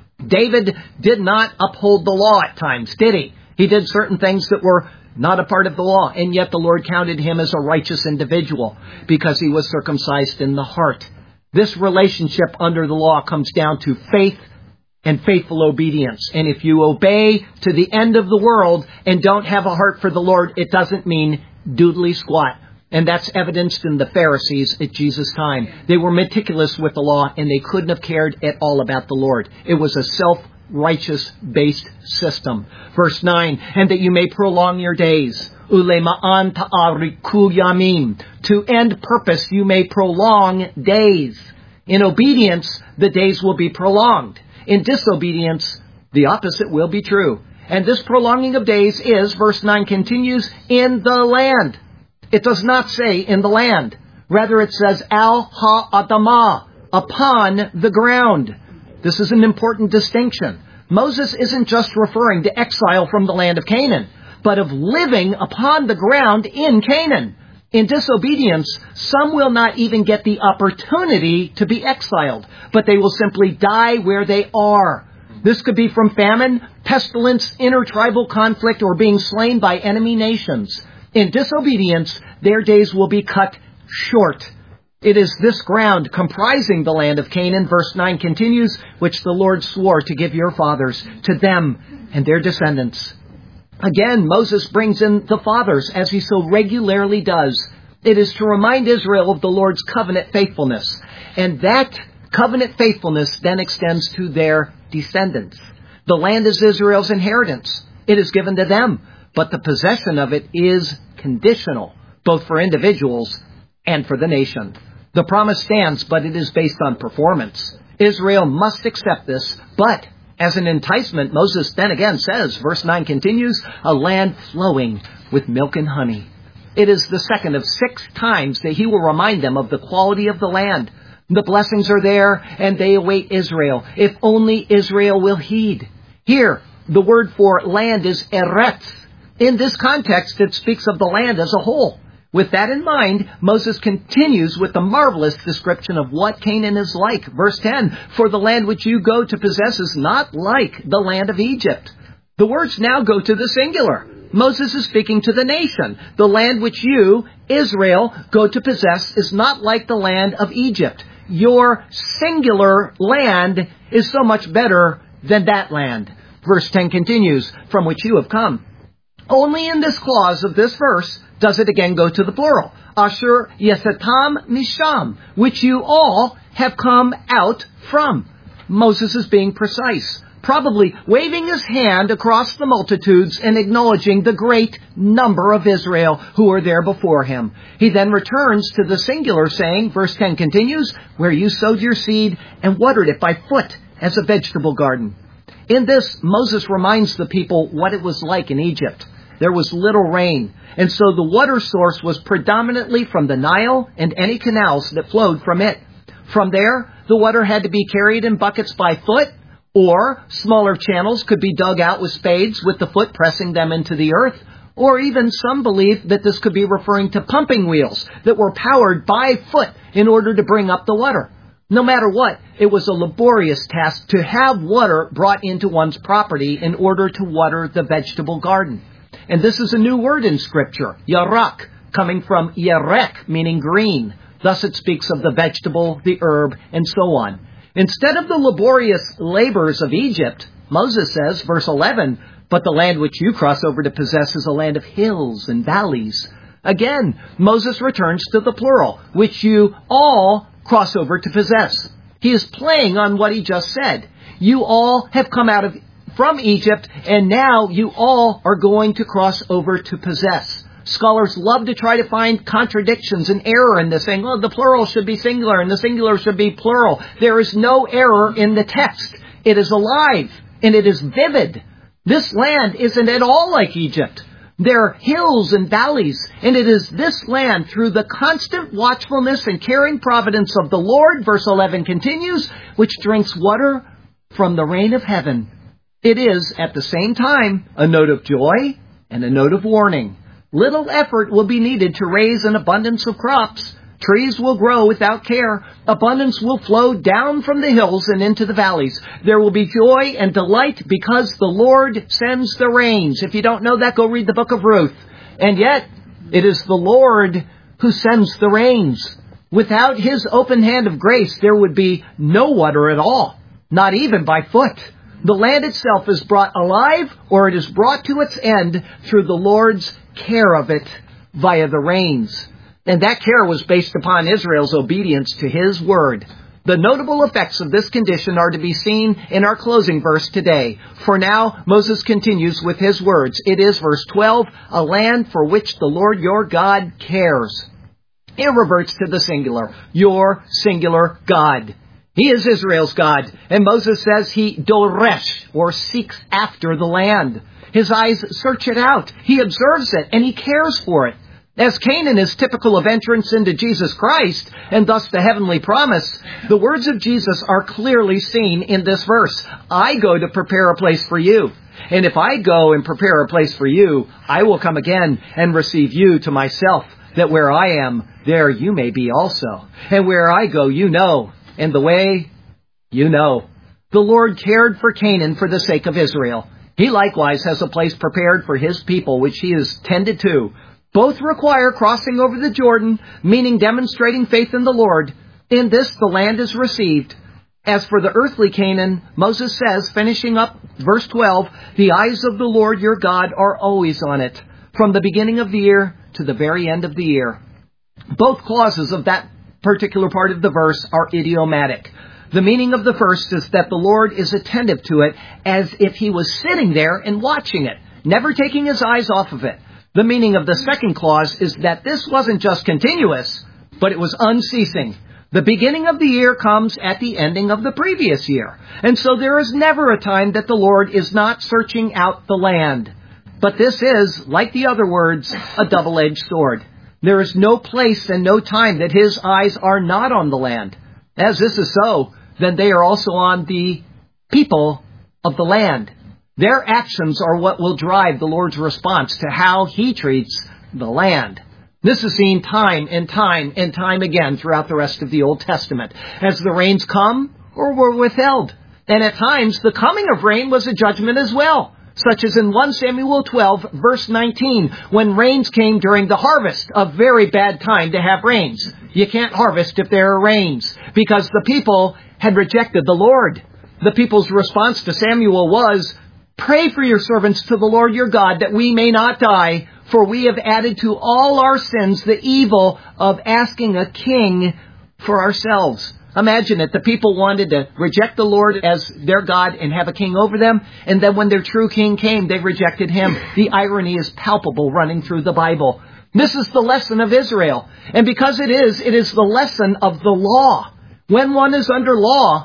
David did not uphold the law at times, did he? He did certain things that were not a part of the law, and yet the Lord counted him as a righteous individual because he was circumcised in the heart. This relationship under the law comes down to faith and faithful obedience. And if you obey to the end of the world and don't have a heart for the Lord, it doesn't mean doodly squat. And that's evidenced in the Pharisees at Jesus' time. They were meticulous with the law, and they couldn't have cared at all about the Lord. It was a self-righteous based system. Verse nine, and that you may prolong your days. Ulema'an ta'ariku yamim. To end purpose, you may prolong days. In obedience, the days will be prolonged. In disobedience, the opposite will be true. And this prolonging of days is, verse nine continues, in the land. It does not say in the land. Rather, it says al ha'adamah, upon the ground. This is an important distinction. Moses isn't just referring to exile from the land of Canaan, but of living upon the ground in Canaan. In disobedience, some will not even get the opportunity to be exiled, but they will simply die where they are. This could be from famine, pestilence, intertribal conflict, or being slain by enemy nations. In disobedience, their days will be cut short. It is this ground comprising the land of Canaan, verse nine continues, which the Lord swore to give your fathers, to them and their descendants. Again, Moses brings in the fathers, as he so regularly does. It is to remind Israel of the Lord's covenant faithfulness. And that covenant faithfulness then extends to their descendants. The land is Israel's inheritance. It is given to them. But the possession of it is conditional, both for individuals and for the nation. The promise stands, but it is based on performance. Israel must accept this, but as an enticement, Moses then again says, verse nine continues, a land flowing with milk and honey. It is the second of six times that he will remind them of the quality of the land. The blessings are there, and they await Israel, if only Israel will heed. Here, the word for land is eretz. In this context, it speaks of the land as a whole. With that in mind, Moses continues with the marvelous description of what Canaan is like. Verse ten, for the land which you go to possess is not like the land of Egypt. The words now go to the singular. Moses is speaking to the nation. The land which you, Israel, go to possess is not like the land of Egypt. Your singular land is so much better than that land. Verse ten continues, from which you have come. Only in this clause of this verse does it again go to the plural. Asher yesetam misham, which you all have come out from. Moses is being precise, probably waving his hand across the multitudes and acknowledging the great number of Israel who are there before him. He then returns to the singular saying, verse ten continues, where you sowed your seed and watered it by foot as a vegetable garden. In this, Moses reminds the people what it was like in Egypt. There was little rain, and so the water source was predominantly from the Nile and any canals that flowed from it. From there, the water had to be carried in buckets by foot, or smaller channels could be dug out with spades with the foot pressing them into the earth, or even some believe that this could be referring to pumping wheels that were powered by foot in order to bring up the water. No matter what, it was a laborious task to have water brought into one's property in order to water the vegetable garden. And this is a new word in Scripture, yarak, coming from yarek, meaning green. Thus it speaks of the vegetable, the herb, and so on. Instead of the laborious labors of Egypt, Moses says, verse eleven, but the land which you cross over to possess is a land of hills and valleys. Again, Moses returns to the plural, which you all cross over to possess. He is playing on what he just said. You all have come out of from Egypt, and now you all are going to cross over to possess. Scholars love to try to find contradictions and error in this, saying, oh, the plural should be singular and the singular should be plural. There is no error in the text. It is alive and it is vivid. This land isn't at all like Egypt. There are hills and valleys, and it is this land, through the constant watchfulness and caring providence of the Lord, verse eleven continues, which drinks water from the rain of heaven. It is, at the same time, a note of joy and a note of warning. Little effort will be needed to raise an abundance of crops. Trees will grow without care. Abundance will flow down from the hills and into the valleys. There will be joy and delight because the Lord sends the rains. If you don't know that, go read the book of Ruth. And yet, it is the Lord who sends the rains. Without His open hand of grace, there would be no water at all, not even by foot. The land itself is brought alive, or it is brought to its end through the Lord's care of it via the rains. And that care was based upon Israel's obedience to His word. The notable effects of this condition are to be seen in our closing verse today. For now, Moses continues with his words. It is verse twelve, a land for which the Lord your God cares. It reverts to the singular, your singular God. He is Israel's God, and Moses says he doresh, or seeks after the land. His eyes search it out. He observes it, and he cares for it. As Canaan is typical of entrance into Jesus Christ, and thus the heavenly promise, the words of Jesus are clearly seen in this verse. I go to prepare a place for you. And if I go and prepare a place for you, I will come again and receive you to myself, that where I am, there you may be also. And where I go, you know. And the way, you know. The Lord cared for Canaan for the sake of Israel. He likewise has a place prepared for His people, which He has tended to. Both require crossing over the Jordan, meaning demonstrating faith in the Lord. In this, the land is received. As for the earthly Canaan, Moses says, finishing up verse twelve, the eyes of the Lord your God are always on it, from the beginning of the year to the very end of the year. Both clauses of that particular part of the verse are idiomatic. The meaning of the first is that the Lord is attentive to it as if He was sitting there and watching it, never taking His eyes off of it. The meaning of the second clause is that this wasn't just continuous, but it was unceasing. The beginning of the year comes at the ending of the previous year. And so there is never a time that the Lord is not searching out the land. But this is, like the other words, a double-edged sword. There is no place and no time that His eyes are not on the land. As this is so, then they are also on the people of the land. Their actions are what will drive the Lord's response to how He treats the land. This is seen time and time and time again throughout the rest of the Old Testament, as the rains come or were withheld. And at times, the coming of rain was a judgment as well, such as in First Samuel twelve, verse nineteen, when rains came during the harvest, a very bad time to have rains. You can't harvest if there are rains, because the people had rejected the Lord. The people's response to Samuel was, "Pray for your servants to the Lord your God, that we may not die, for we have added to all our sins the evil of asking a king for ourselves." Imagine it. The people wanted to reject the Lord as their God and have a king over them. And then when their true king came, they rejected him. The irony is palpable running through the Bible. This is the lesson of Israel. And because it is, it is the lesson of the law. When one is under law,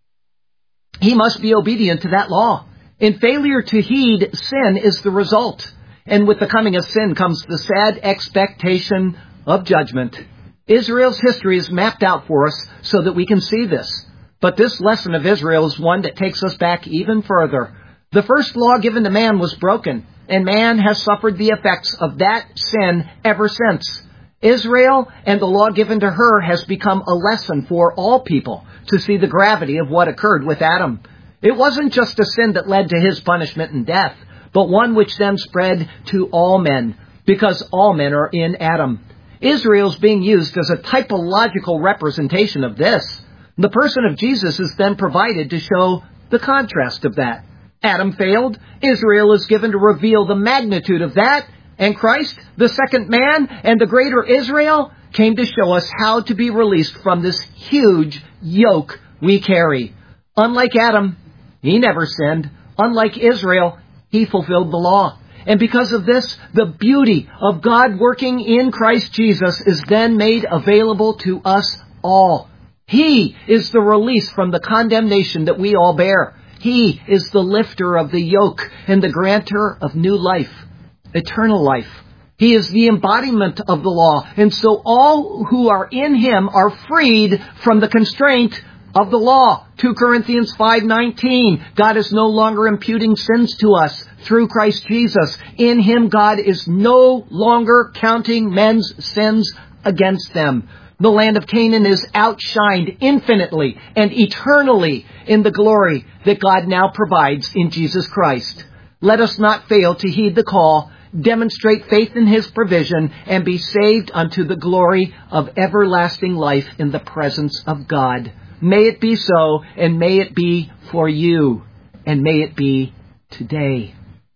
he must be obedient to that law. And failure to heed sin is the result. And with the coming of sin comes the sad expectation of judgment. Israel's history is mapped out for us so that we can see this. But this lesson of Israel is one that takes us back even further. The first law given to man was broken, and man has suffered the effects of that sin ever since. Israel and the law given to her has become a lesson for all people to see the gravity of what occurred with Adam. It wasn't just a sin that led to his punishment and death, but one which then spread to all men, because all men are in Adam. Israel's being used as a typological representation of this. The person of Jesus is then provided to show the contrast of that. Adam failed. Israel is given to reveal the magnitude of that. And Christ, the second man and the greater Israel, came to show us how to be released from this huge yoke we carry. Unlike Adam, he never sinned. Unlike Israel, he fulfilled the law. And because of this, the beauty of God working in Christ Jesus is then made available to us all. He is the release from the condemnation that we all bear. He is the lifter of the yoke and the granter of new life, eternal life. He is the embodiment of the law. And so all who are in Him are freed from the constraint of the law. Second Corinthians five nineteen. God is no longer imputing sins to us through Christ Jesus. In Him, God is no longer counting men's sins against them. The land of Canaan is outshined infinitely and eternally in the glory that God now provides in Jesus Christ. Let us not fail to heed the call, demonstrate faith in His provision, and be saved unto the glory of everlasting life in the presence of God. May it be so, and may it be for you, and may it be today.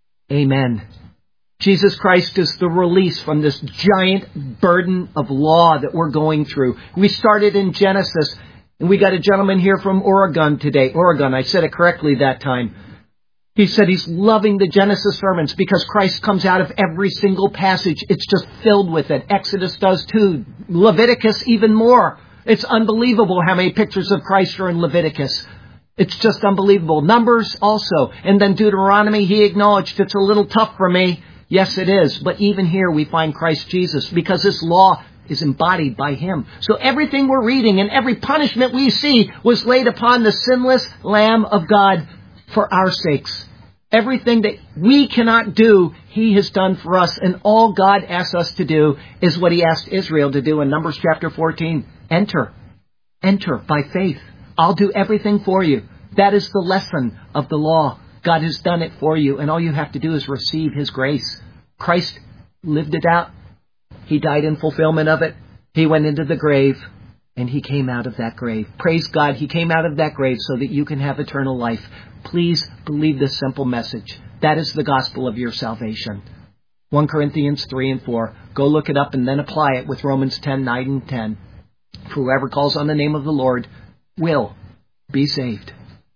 Amen. Jesus Christ is the release from this giant burden of law that we're going through. We started in Genesis, and we got a gentleman here from Oregon today. Oregon, I said it correctly that time. He said he's loving the Genesis sermons because Christ comes out of every single passage. It's just filled with it. Exodus does too. Leviticus even more. It's unbelievable how many pictures of Christ are in Leviticus. It's just unbelievable. Numbers also. And then Deuteronomy, he acknowledged it's a little tough for me. Yes, it is. But even here we find Christ Jesus because this law is embodied by Him. So everything we're reading and every punishment we see was laid upon the sinless Lamb of God for our sakes. Everything that we cannot do, He has done for us. And all God asks us to do is what He asked Israel to do in Numbers chapter fourteen. Enter. Enter by faith. I'll do everything for you. That is the lesson of the law. God has done it for you, and all you have to do is receive His grace. Christ lived it out. He died in fulfillment of it. He went into the grave, and He came out of that grave. Praise God, He came out of that grave so that you can have eternal life. Please believe this simple message. That is the gospel of your salvation. First Corinthians three and four. Go look it up and then apply it with Romans ten, nine and ten. Whoever calls on the name of the Lord will be saved.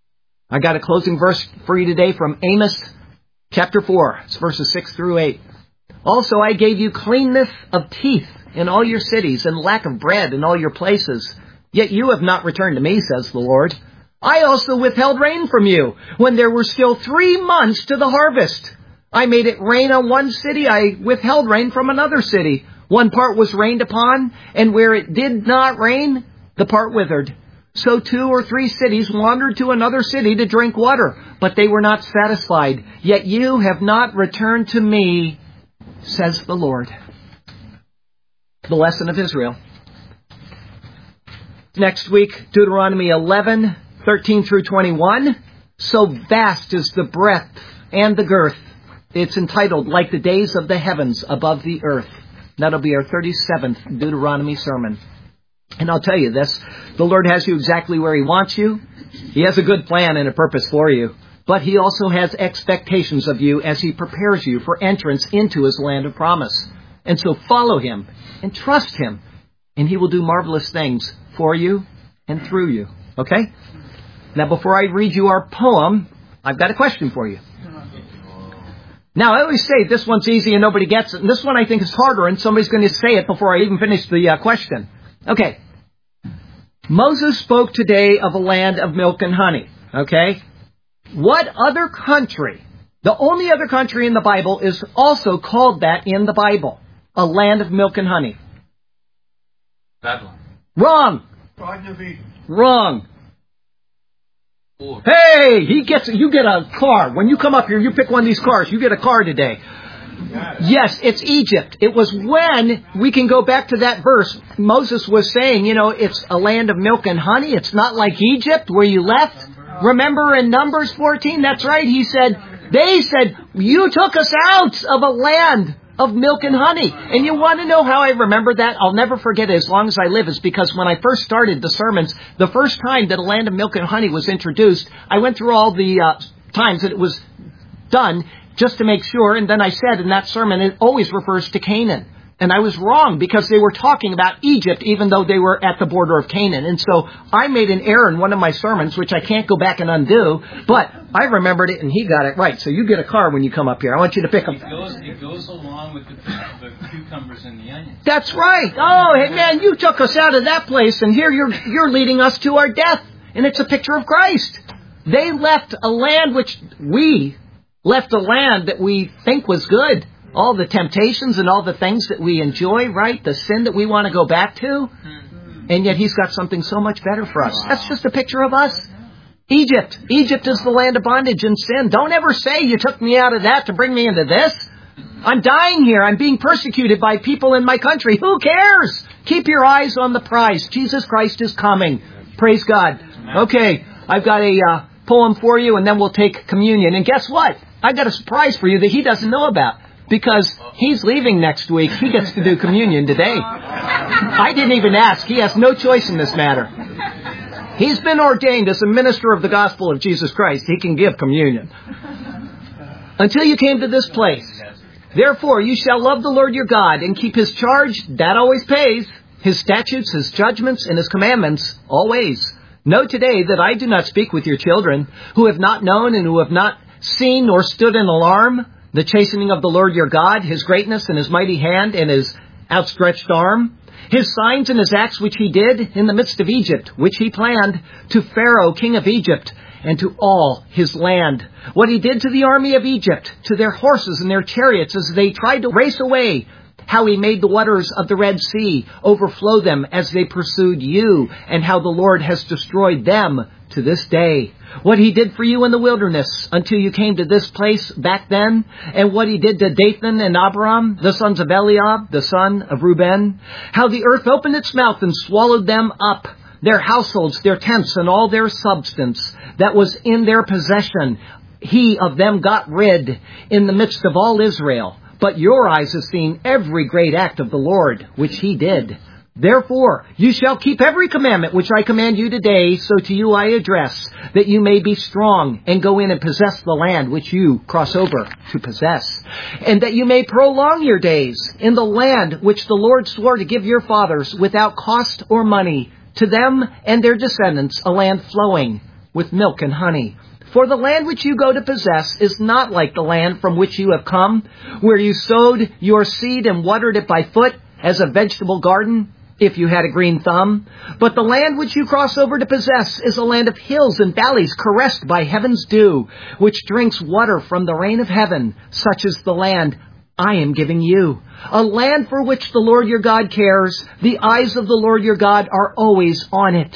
I got a closing verse for you today from Amos chapter four. It's verses six through eight. Also I gave you cleanness of teeth in all your cities and lack of bread in all your places. Yet you have not returned to me, says the Lord. I also withheld rain from you when there were still three months to the harvest. I made it rain on one city. I withheld rain from another city. One part was rained upon, and where it did not rain, the part withered. So two or three cities wandered to another city to drink water, but they were not satisfied. Yet you have not returned to me, says the Lord. The lesson of Israel. Next week, Deuteronomy eleven, thirteen through twenty-one. So vast is the breadth and the girth. It's entitled, Like the Days of the Heavens Above the Earth. That'll be our thirty-seventh Deuteronomy sermon. And I'll tell you this, the Lord has you exactly where He wants you. He has a good plan and a purpose for you. But He also has expectations of you as He prepares you for entrance into His land of promise. And so follow Him and trust Him. And He will do marvelous things for you and through you. Okay? Now, before I read you our poem, I've got a question for you. Now, I always say this one's easy and nobody gets it. And this one I think is harder, and somebody's going to say it before I even finish the uh, question. Okay. Moses spoke today of a land of milk and honey. Okay? What other country, the only other country in the Bible, is also called that in the Bible? A land of milk and honey. Babylon. Wrong. Garden of Eden. Wrong. Hey, he gets. You get a car. When you come up here, you pick one of these cars. You get a car today. Yes, it's Egypt. It was when, we can go back to that verse, Moses was saying, you know, it's a land of milk and honey. It's not like Egypt where you left. Remember in Numbers fourteen? That's right. He said, they said, you took us out of a land of milk and honey. And you want to know how I remember that? I'll never forget it as long as I live. It's because when I first started the sermons, the first time that a land of milk and honey was introduced, I went through all the uh, times that it was done just to make sure. And then I said in that sermon, it always refers to Canaan. And I was wrong because they were talking about Egypt even though they were at the border of Canaan. And so I made an error in one of my sermons, which I can't go back and undo. But I remembered it and he got it right. So you get a car when you come up here. I want you to pick them. It goes, it goes along with the, the cucumbers and the onions. That's right. Oh, hey, man, you took us out of that place and here you're you're leading us to our death. And it's a picture of Christ. They left a land which we left a land that we think was good. All the temptations and all the things that we enjoy, right? The sin that we want to go back to. And yet He's got something so much better for us. That's just a picture of us. Egypt. Egypt is the land of bondage and sin. Don't ever say you took me out of that to bring me into this. I'm dying here. I'm being persecuted by people in my country. Who cares? Keep your eyes on the prize. Jesus Christ is coming. Praise God. Okay, I've got a uh, poem for you and then we'll take communion. And guess what? I've got a surprise for you that he doesn't know about. Because he's leaving next week. He gets to do communion today. I didn't even ask. He has no choice in this matter. He's been ordained as a minister of the gospel of Jesus Christ. He can give communion. Until you came to this place. Therefore, you shall love the Lord your God and keep His charge. That always pays. His statutes, His judgments, and His commandments always. Know today that I do not speak with your children who have not known and who have not seen nor stood in alarm. The chastening of the Lord your God, His greatness and His mighty hand and His outstretched arm, His signs and His acts which He did in the midst of Egypt, which He planned to Pharaoh, king of Egypt, and to all his land. What He did to the army of Egypt, to their horses and their chariots as they tried to race away. How He made the waters of the Red Sea overflow them as they pursued you, and how the Lord has destroyed them to this day. What He did for you in the wilderness until you came to this place back then, and what He did to Dathan and Abiram, the sons of Eliab, the son of Reuben. How the earth opened its mouth and swallowed them up, their households, their tents, and all their substance that was in their possession. He of them got rid in the midst of all Israel. But your eyes have seen every great act of the Lord, which He did. Therefore, you shall keep every commandment which I command you today, so to you I address, that you may be strong and go in and possess the land which you cross over to possess, and that you may prolong your days in the land which the Lord swore to give your fathers without cost or money, to them and their descendants, a land flowing with milk and honey. For the land which you go to possess is not like the land from which you have come, where you sowed your seed and watered it by foot as a vegetable garden, if you had a green thumb. But the land which you cross over to possess is a land of hills and valleys caressed by heaven's dew, which drinks water from the rain of heaven. Such is the land I am giving you, a land for which the Lord your God cares. The eyes of the Lord your God are always on it.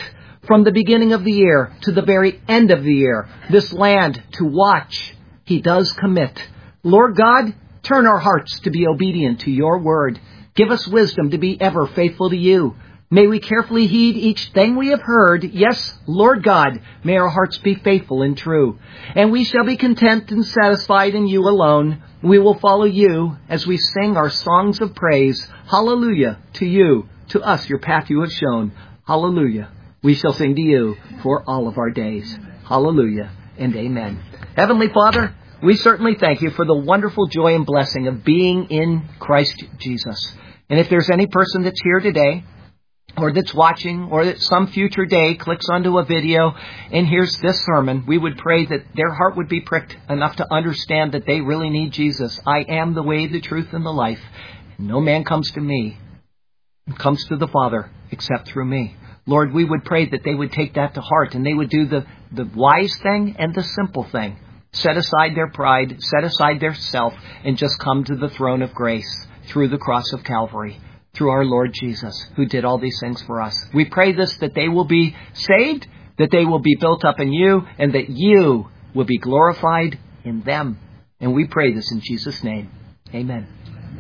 from the beginning of the year to the very end of the year, this land to watch, He does commit. Lord God, turn our hearts to be obedient to Your word. Give us wisdom to be ever faithful to You. May we carefully heed each thing we have heard. Yes, Lord God, may our hearts be faithful and true. And we shall be content and satisfied in You alone. We will follow You as we sing our songs of praise. Hallelujah to You, to us Your path You have shown. Hallelujah. We shall sing to You for all of our days. Hallelujah and amen. Heavenly Father, we certainly thank You for the wonderful joy and blessing of being in Christ Jesus. And if there's any person that's here today, or that's watching, or that some future day clicks onto a video and hears this sermon, we would pray that their heart would be pricked enough to understand that they really need Jesus. I am the way, the truth, and the life. No man comes to me, comes to the Father, except through me. Lord, we would pray that they would take that to heart and they would do the, the wise thing and the simple thing. Set aside their pride, set aside their self, and just come to the throne of grace through the cross of Calvary, through our Lord Jesus, who did all these things for us. We pray this, that they will be saved, that they will be built up in You, and that You will be glorified in them. And we pray this in Jesus' name. Amen.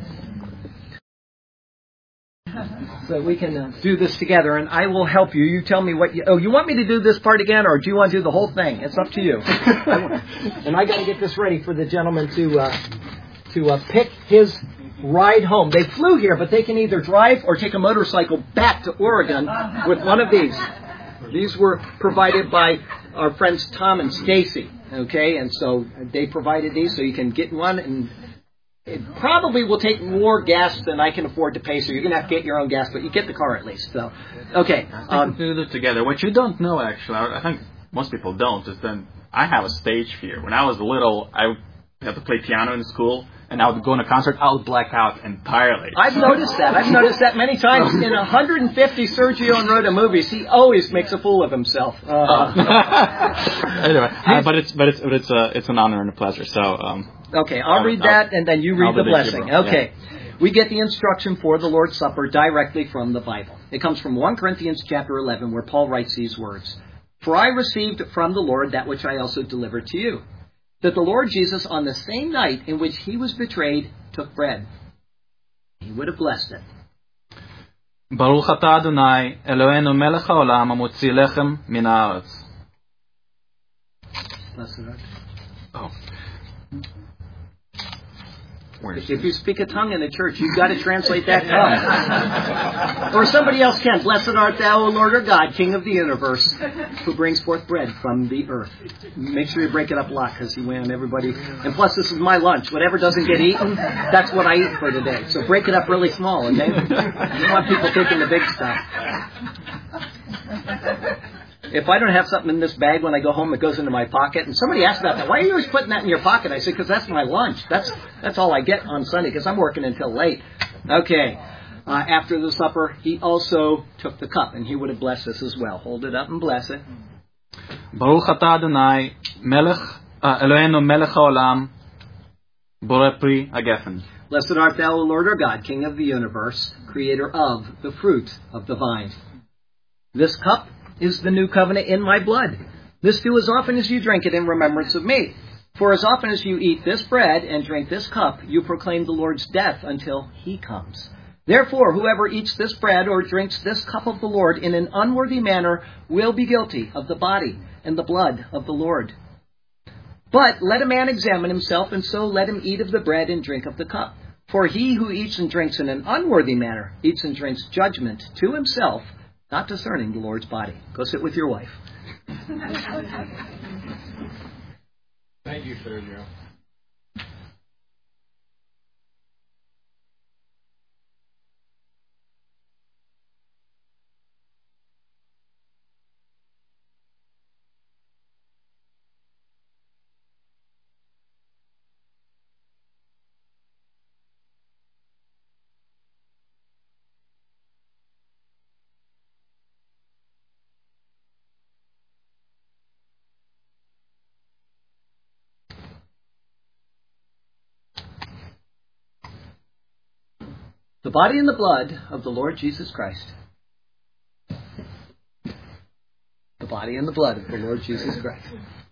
So we can uh, do this together, and I will help you. You tell me what you... Oh, you want me to do this part again, or do you want to do the whole thing? It's up to you. And I got to get this ready for the gentleman to uh, to uh, pick his ride home. They flew here, but they can either drive or take a motorcycle back to Oregon with one of these. These were provided by our friends Tom and Stacy. Okay, and so they provided these, so you can get one, and it probably will take more gas than I can afford to pay, so you're going to have to get your own gas, but you get the car at least. So, okay. Um, we do it together. What you don't know, actually, I think most people don't, is that I have a stage fear. When I was little, I had to play piano in school, and I would go in a concert, I would black out entirely. I've noticed that. I've noticed that many times. In one hundred fifty Sergio and Rhoda movies, he always makes a fool of himself. Uh, anyway, uh, but it's but it's but it's uh, it's an honor and a pleasure. So um, okay, I'll, I'll read that, I'll, and then you read the blessing. Okay, yeah. We get the instruction for the Lord's Supper directly from the Bible. It comes from First Corinthians chapter eleven, where Paul writes these words: "For I received from the Lord that which I also delivered to you, that the Lord Jesus, on the same night in which He was betrayed, took bread. He would have blessed it. Baruch atah Adonai, Eloheinu melech haolam, hamotzi lechem min haaretz." Blessed art. Oh. If you speak a tongue in the church, you've got to translate that tongue. Or somebody else can. Blessed art thou, O Lord our God, King of the universe, who brings forth bread from the earth. Make sure you break it up a lot, because you win everybody. And plus, this is my lunch. Whatever doesn't get eaten, that's what I eat for today. So break it up really small, okay? You don't want people taking the big stuff. If I don't have something in this bag when I go home, it goes into my pocket. And somebody asked about that. Why are you always putting that in your pocket? I said, because that's my lunch. That's that's all I get on Sunday, because I'm working until late. Okay. Uh, after the supper, He also took the cup, and He would have blessed us as well. Hold it up and bless it. Baruch atah Adonai, melech, Eloheinu melech haolam, borei pri hagefen. Blessed art thou, O Lord our God, King of the universe, creator of the fruit of the vine. This cup is the new covenant in my blood. This do as often as you drink it in remembrance of me. For as often as you eat this bread and drink this cup, you proclaim the Lord's death until He comes. Therefore, whoever eats this bread or drinks this cup of the Lord in an unworthy manner will be guilty of the body and the blood of the Lord. But let a man examine himself, and so let him eat of the bread and drink of the cup. For he who eats and drinks in an unworthy manner eats and drinks judgment to himself, not discerning the Lord's body." Go sit with your wife. Thank you, Sergio. The body and the blood of the Lord Jesus Christ. body and the blood of the Lord Jesus Christ.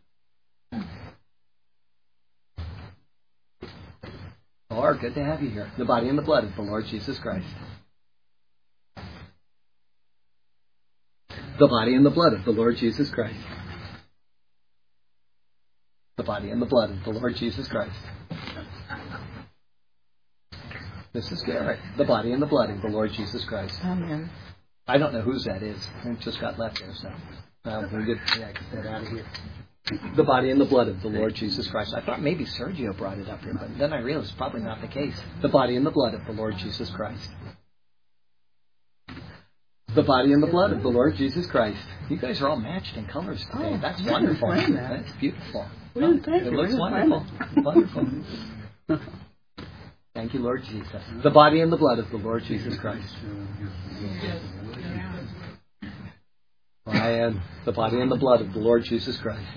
Lord, good to have you here. The body and the blood of the Lord Jesus Christ. The body and the blood of the Lord Jesus Christ. The body and the blood of the Lord Jesus Christ. Missus Garrett. The body and the blood of the Lord Jesus Christ. Amen. I don't know whose that is. It just got left there, so uh, we'll get, yeah, get that out of here. The body and the blood of the Lord Jesus Christ. I thought maybe Sergio brought it up here, but then I realized it's probably not the case. The body and the blood of the Lord Jesus Christ. The body and the blood of the Lord Jesus Christ. You guys are all matched in colors today. Oh, That's yeah, wonderful. that. That's beautiful. Well, thank it you. looks Really wonderful. Wonderful. Thank you, Lord Jesus. The body and the blood of the Lord Jesus Christ. I am the body and the blood of the Lord Jesus Christ.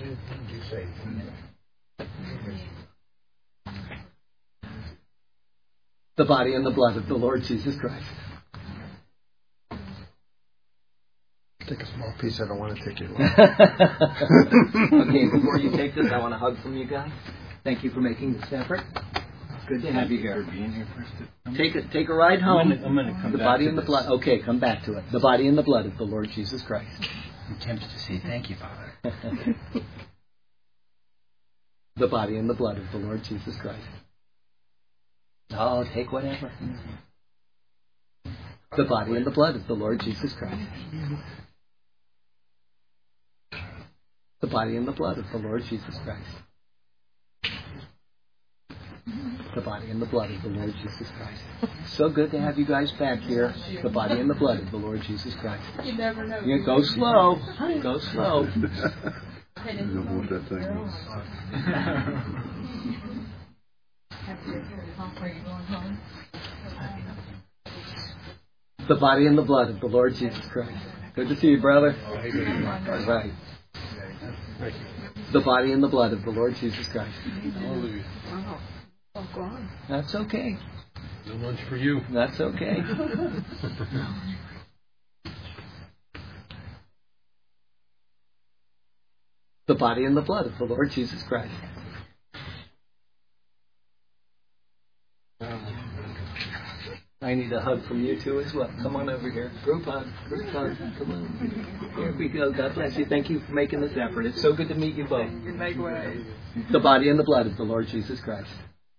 The body and the blood of the Lord Jesus Christ. Take a small piece. I don't want to take it. Okay, before you take this, I want a hug from you guys. Thank you for making this effort. Good to have you here. Being here first. Take a take a ride home. I'm gonna, I'm gonna come the back body to and the this. blood. Okay, come back to it. The body and the blood of the Lord Jesus Christ. I'm tempted to say thank you, Father. The body and the blood of the Lord Jesus Christ. Oh, take whatever. The body and the blood of the Lord Jesus Christ. The body and the blood of the Lord Jesus Christ. The body and the blood of the Lord Jesus Christ. So good to have you guys back here. The body and the blood of the Lord Jesus Christ. You never know. Yeah, go slow. Go slow. I don't know what that thing is. The body and the blood of the Lord Jesus Christ. Good to see you, brother. All right. The body and the blood of the Lord Jesus Christ. Hallelujah. Wow. Oh, God. That's okay. No lunch for you. That's okay. The body and the blood of the Lord Jesus Christ. I need a hug from you too as well. Come on over here. Group hug. Group hug. Come on. Here we go. God bless you. Thank you for making this effort. It's so good to meet you both. You make way. The body and the blood of the Lord Jesus Christ.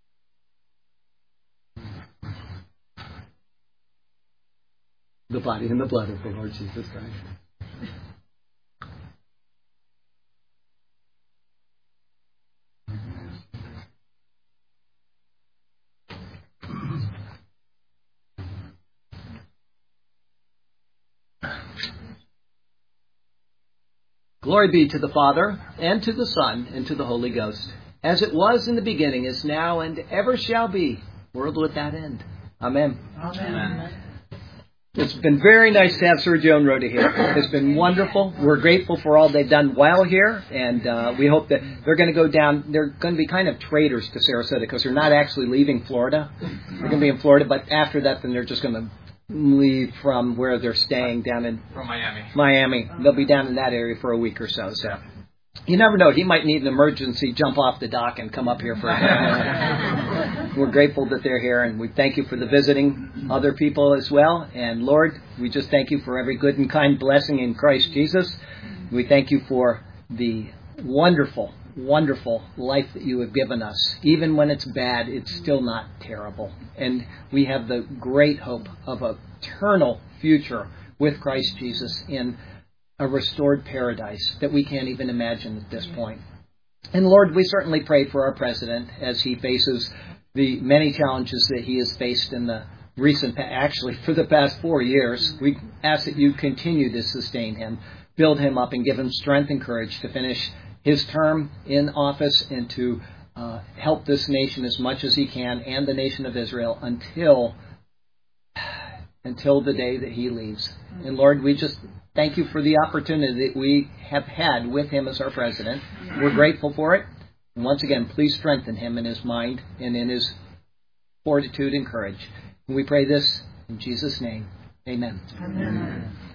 The body and the blood of the Lord Jesus Christ. Glory be to the Father, and to the Son, and to the Holy Ghost, as it was in the beginning, is now, and ever shall be, world without end. Amen. Amen. It's been very nice to have Sergio and Rhoda here. It's been wonderful. We're grateful for all they've done while here, and uh, we hope that they're going to go down. They're going to be kind of traitors to Sarasota because they're not actually leaving Florida. They're going to be in Florida, but after that, then they're just going to leave from where they're staying down in From Miami. Miami. They'll be down in that area for a week or so. So you never know. He might need an emergency jump off the dock and come up here for a We're grateful that they're here, and we thank you for the visiting other people as well. And Lord, we just thank you for every good and kind blessing in Christ Jesus. We thank you for the wonderful, wonderful life that you have given us. Even when it's bad, it's still not terrible. And we have the great hope of an eternal future with Christ Jesus in a restored paradise that we can't even imagine at this point. And Lord, we certainly pray for our president as he faces the many challenges that he has faced in the recent, actually for the past four years. We ask that you continue to sustain him, build him up, and give him strength and courage to finish his term in office and to uh, help this nation as much as he can and the nation of Israel until until the day that he leaves. And Lord, we just thank you for the opportunity that we have had with him as our president. We're grateful for it. And once again, please strengthen him in his mind and in his fortitude and courage. And we pray this in Jesus' name. Amen. Amen.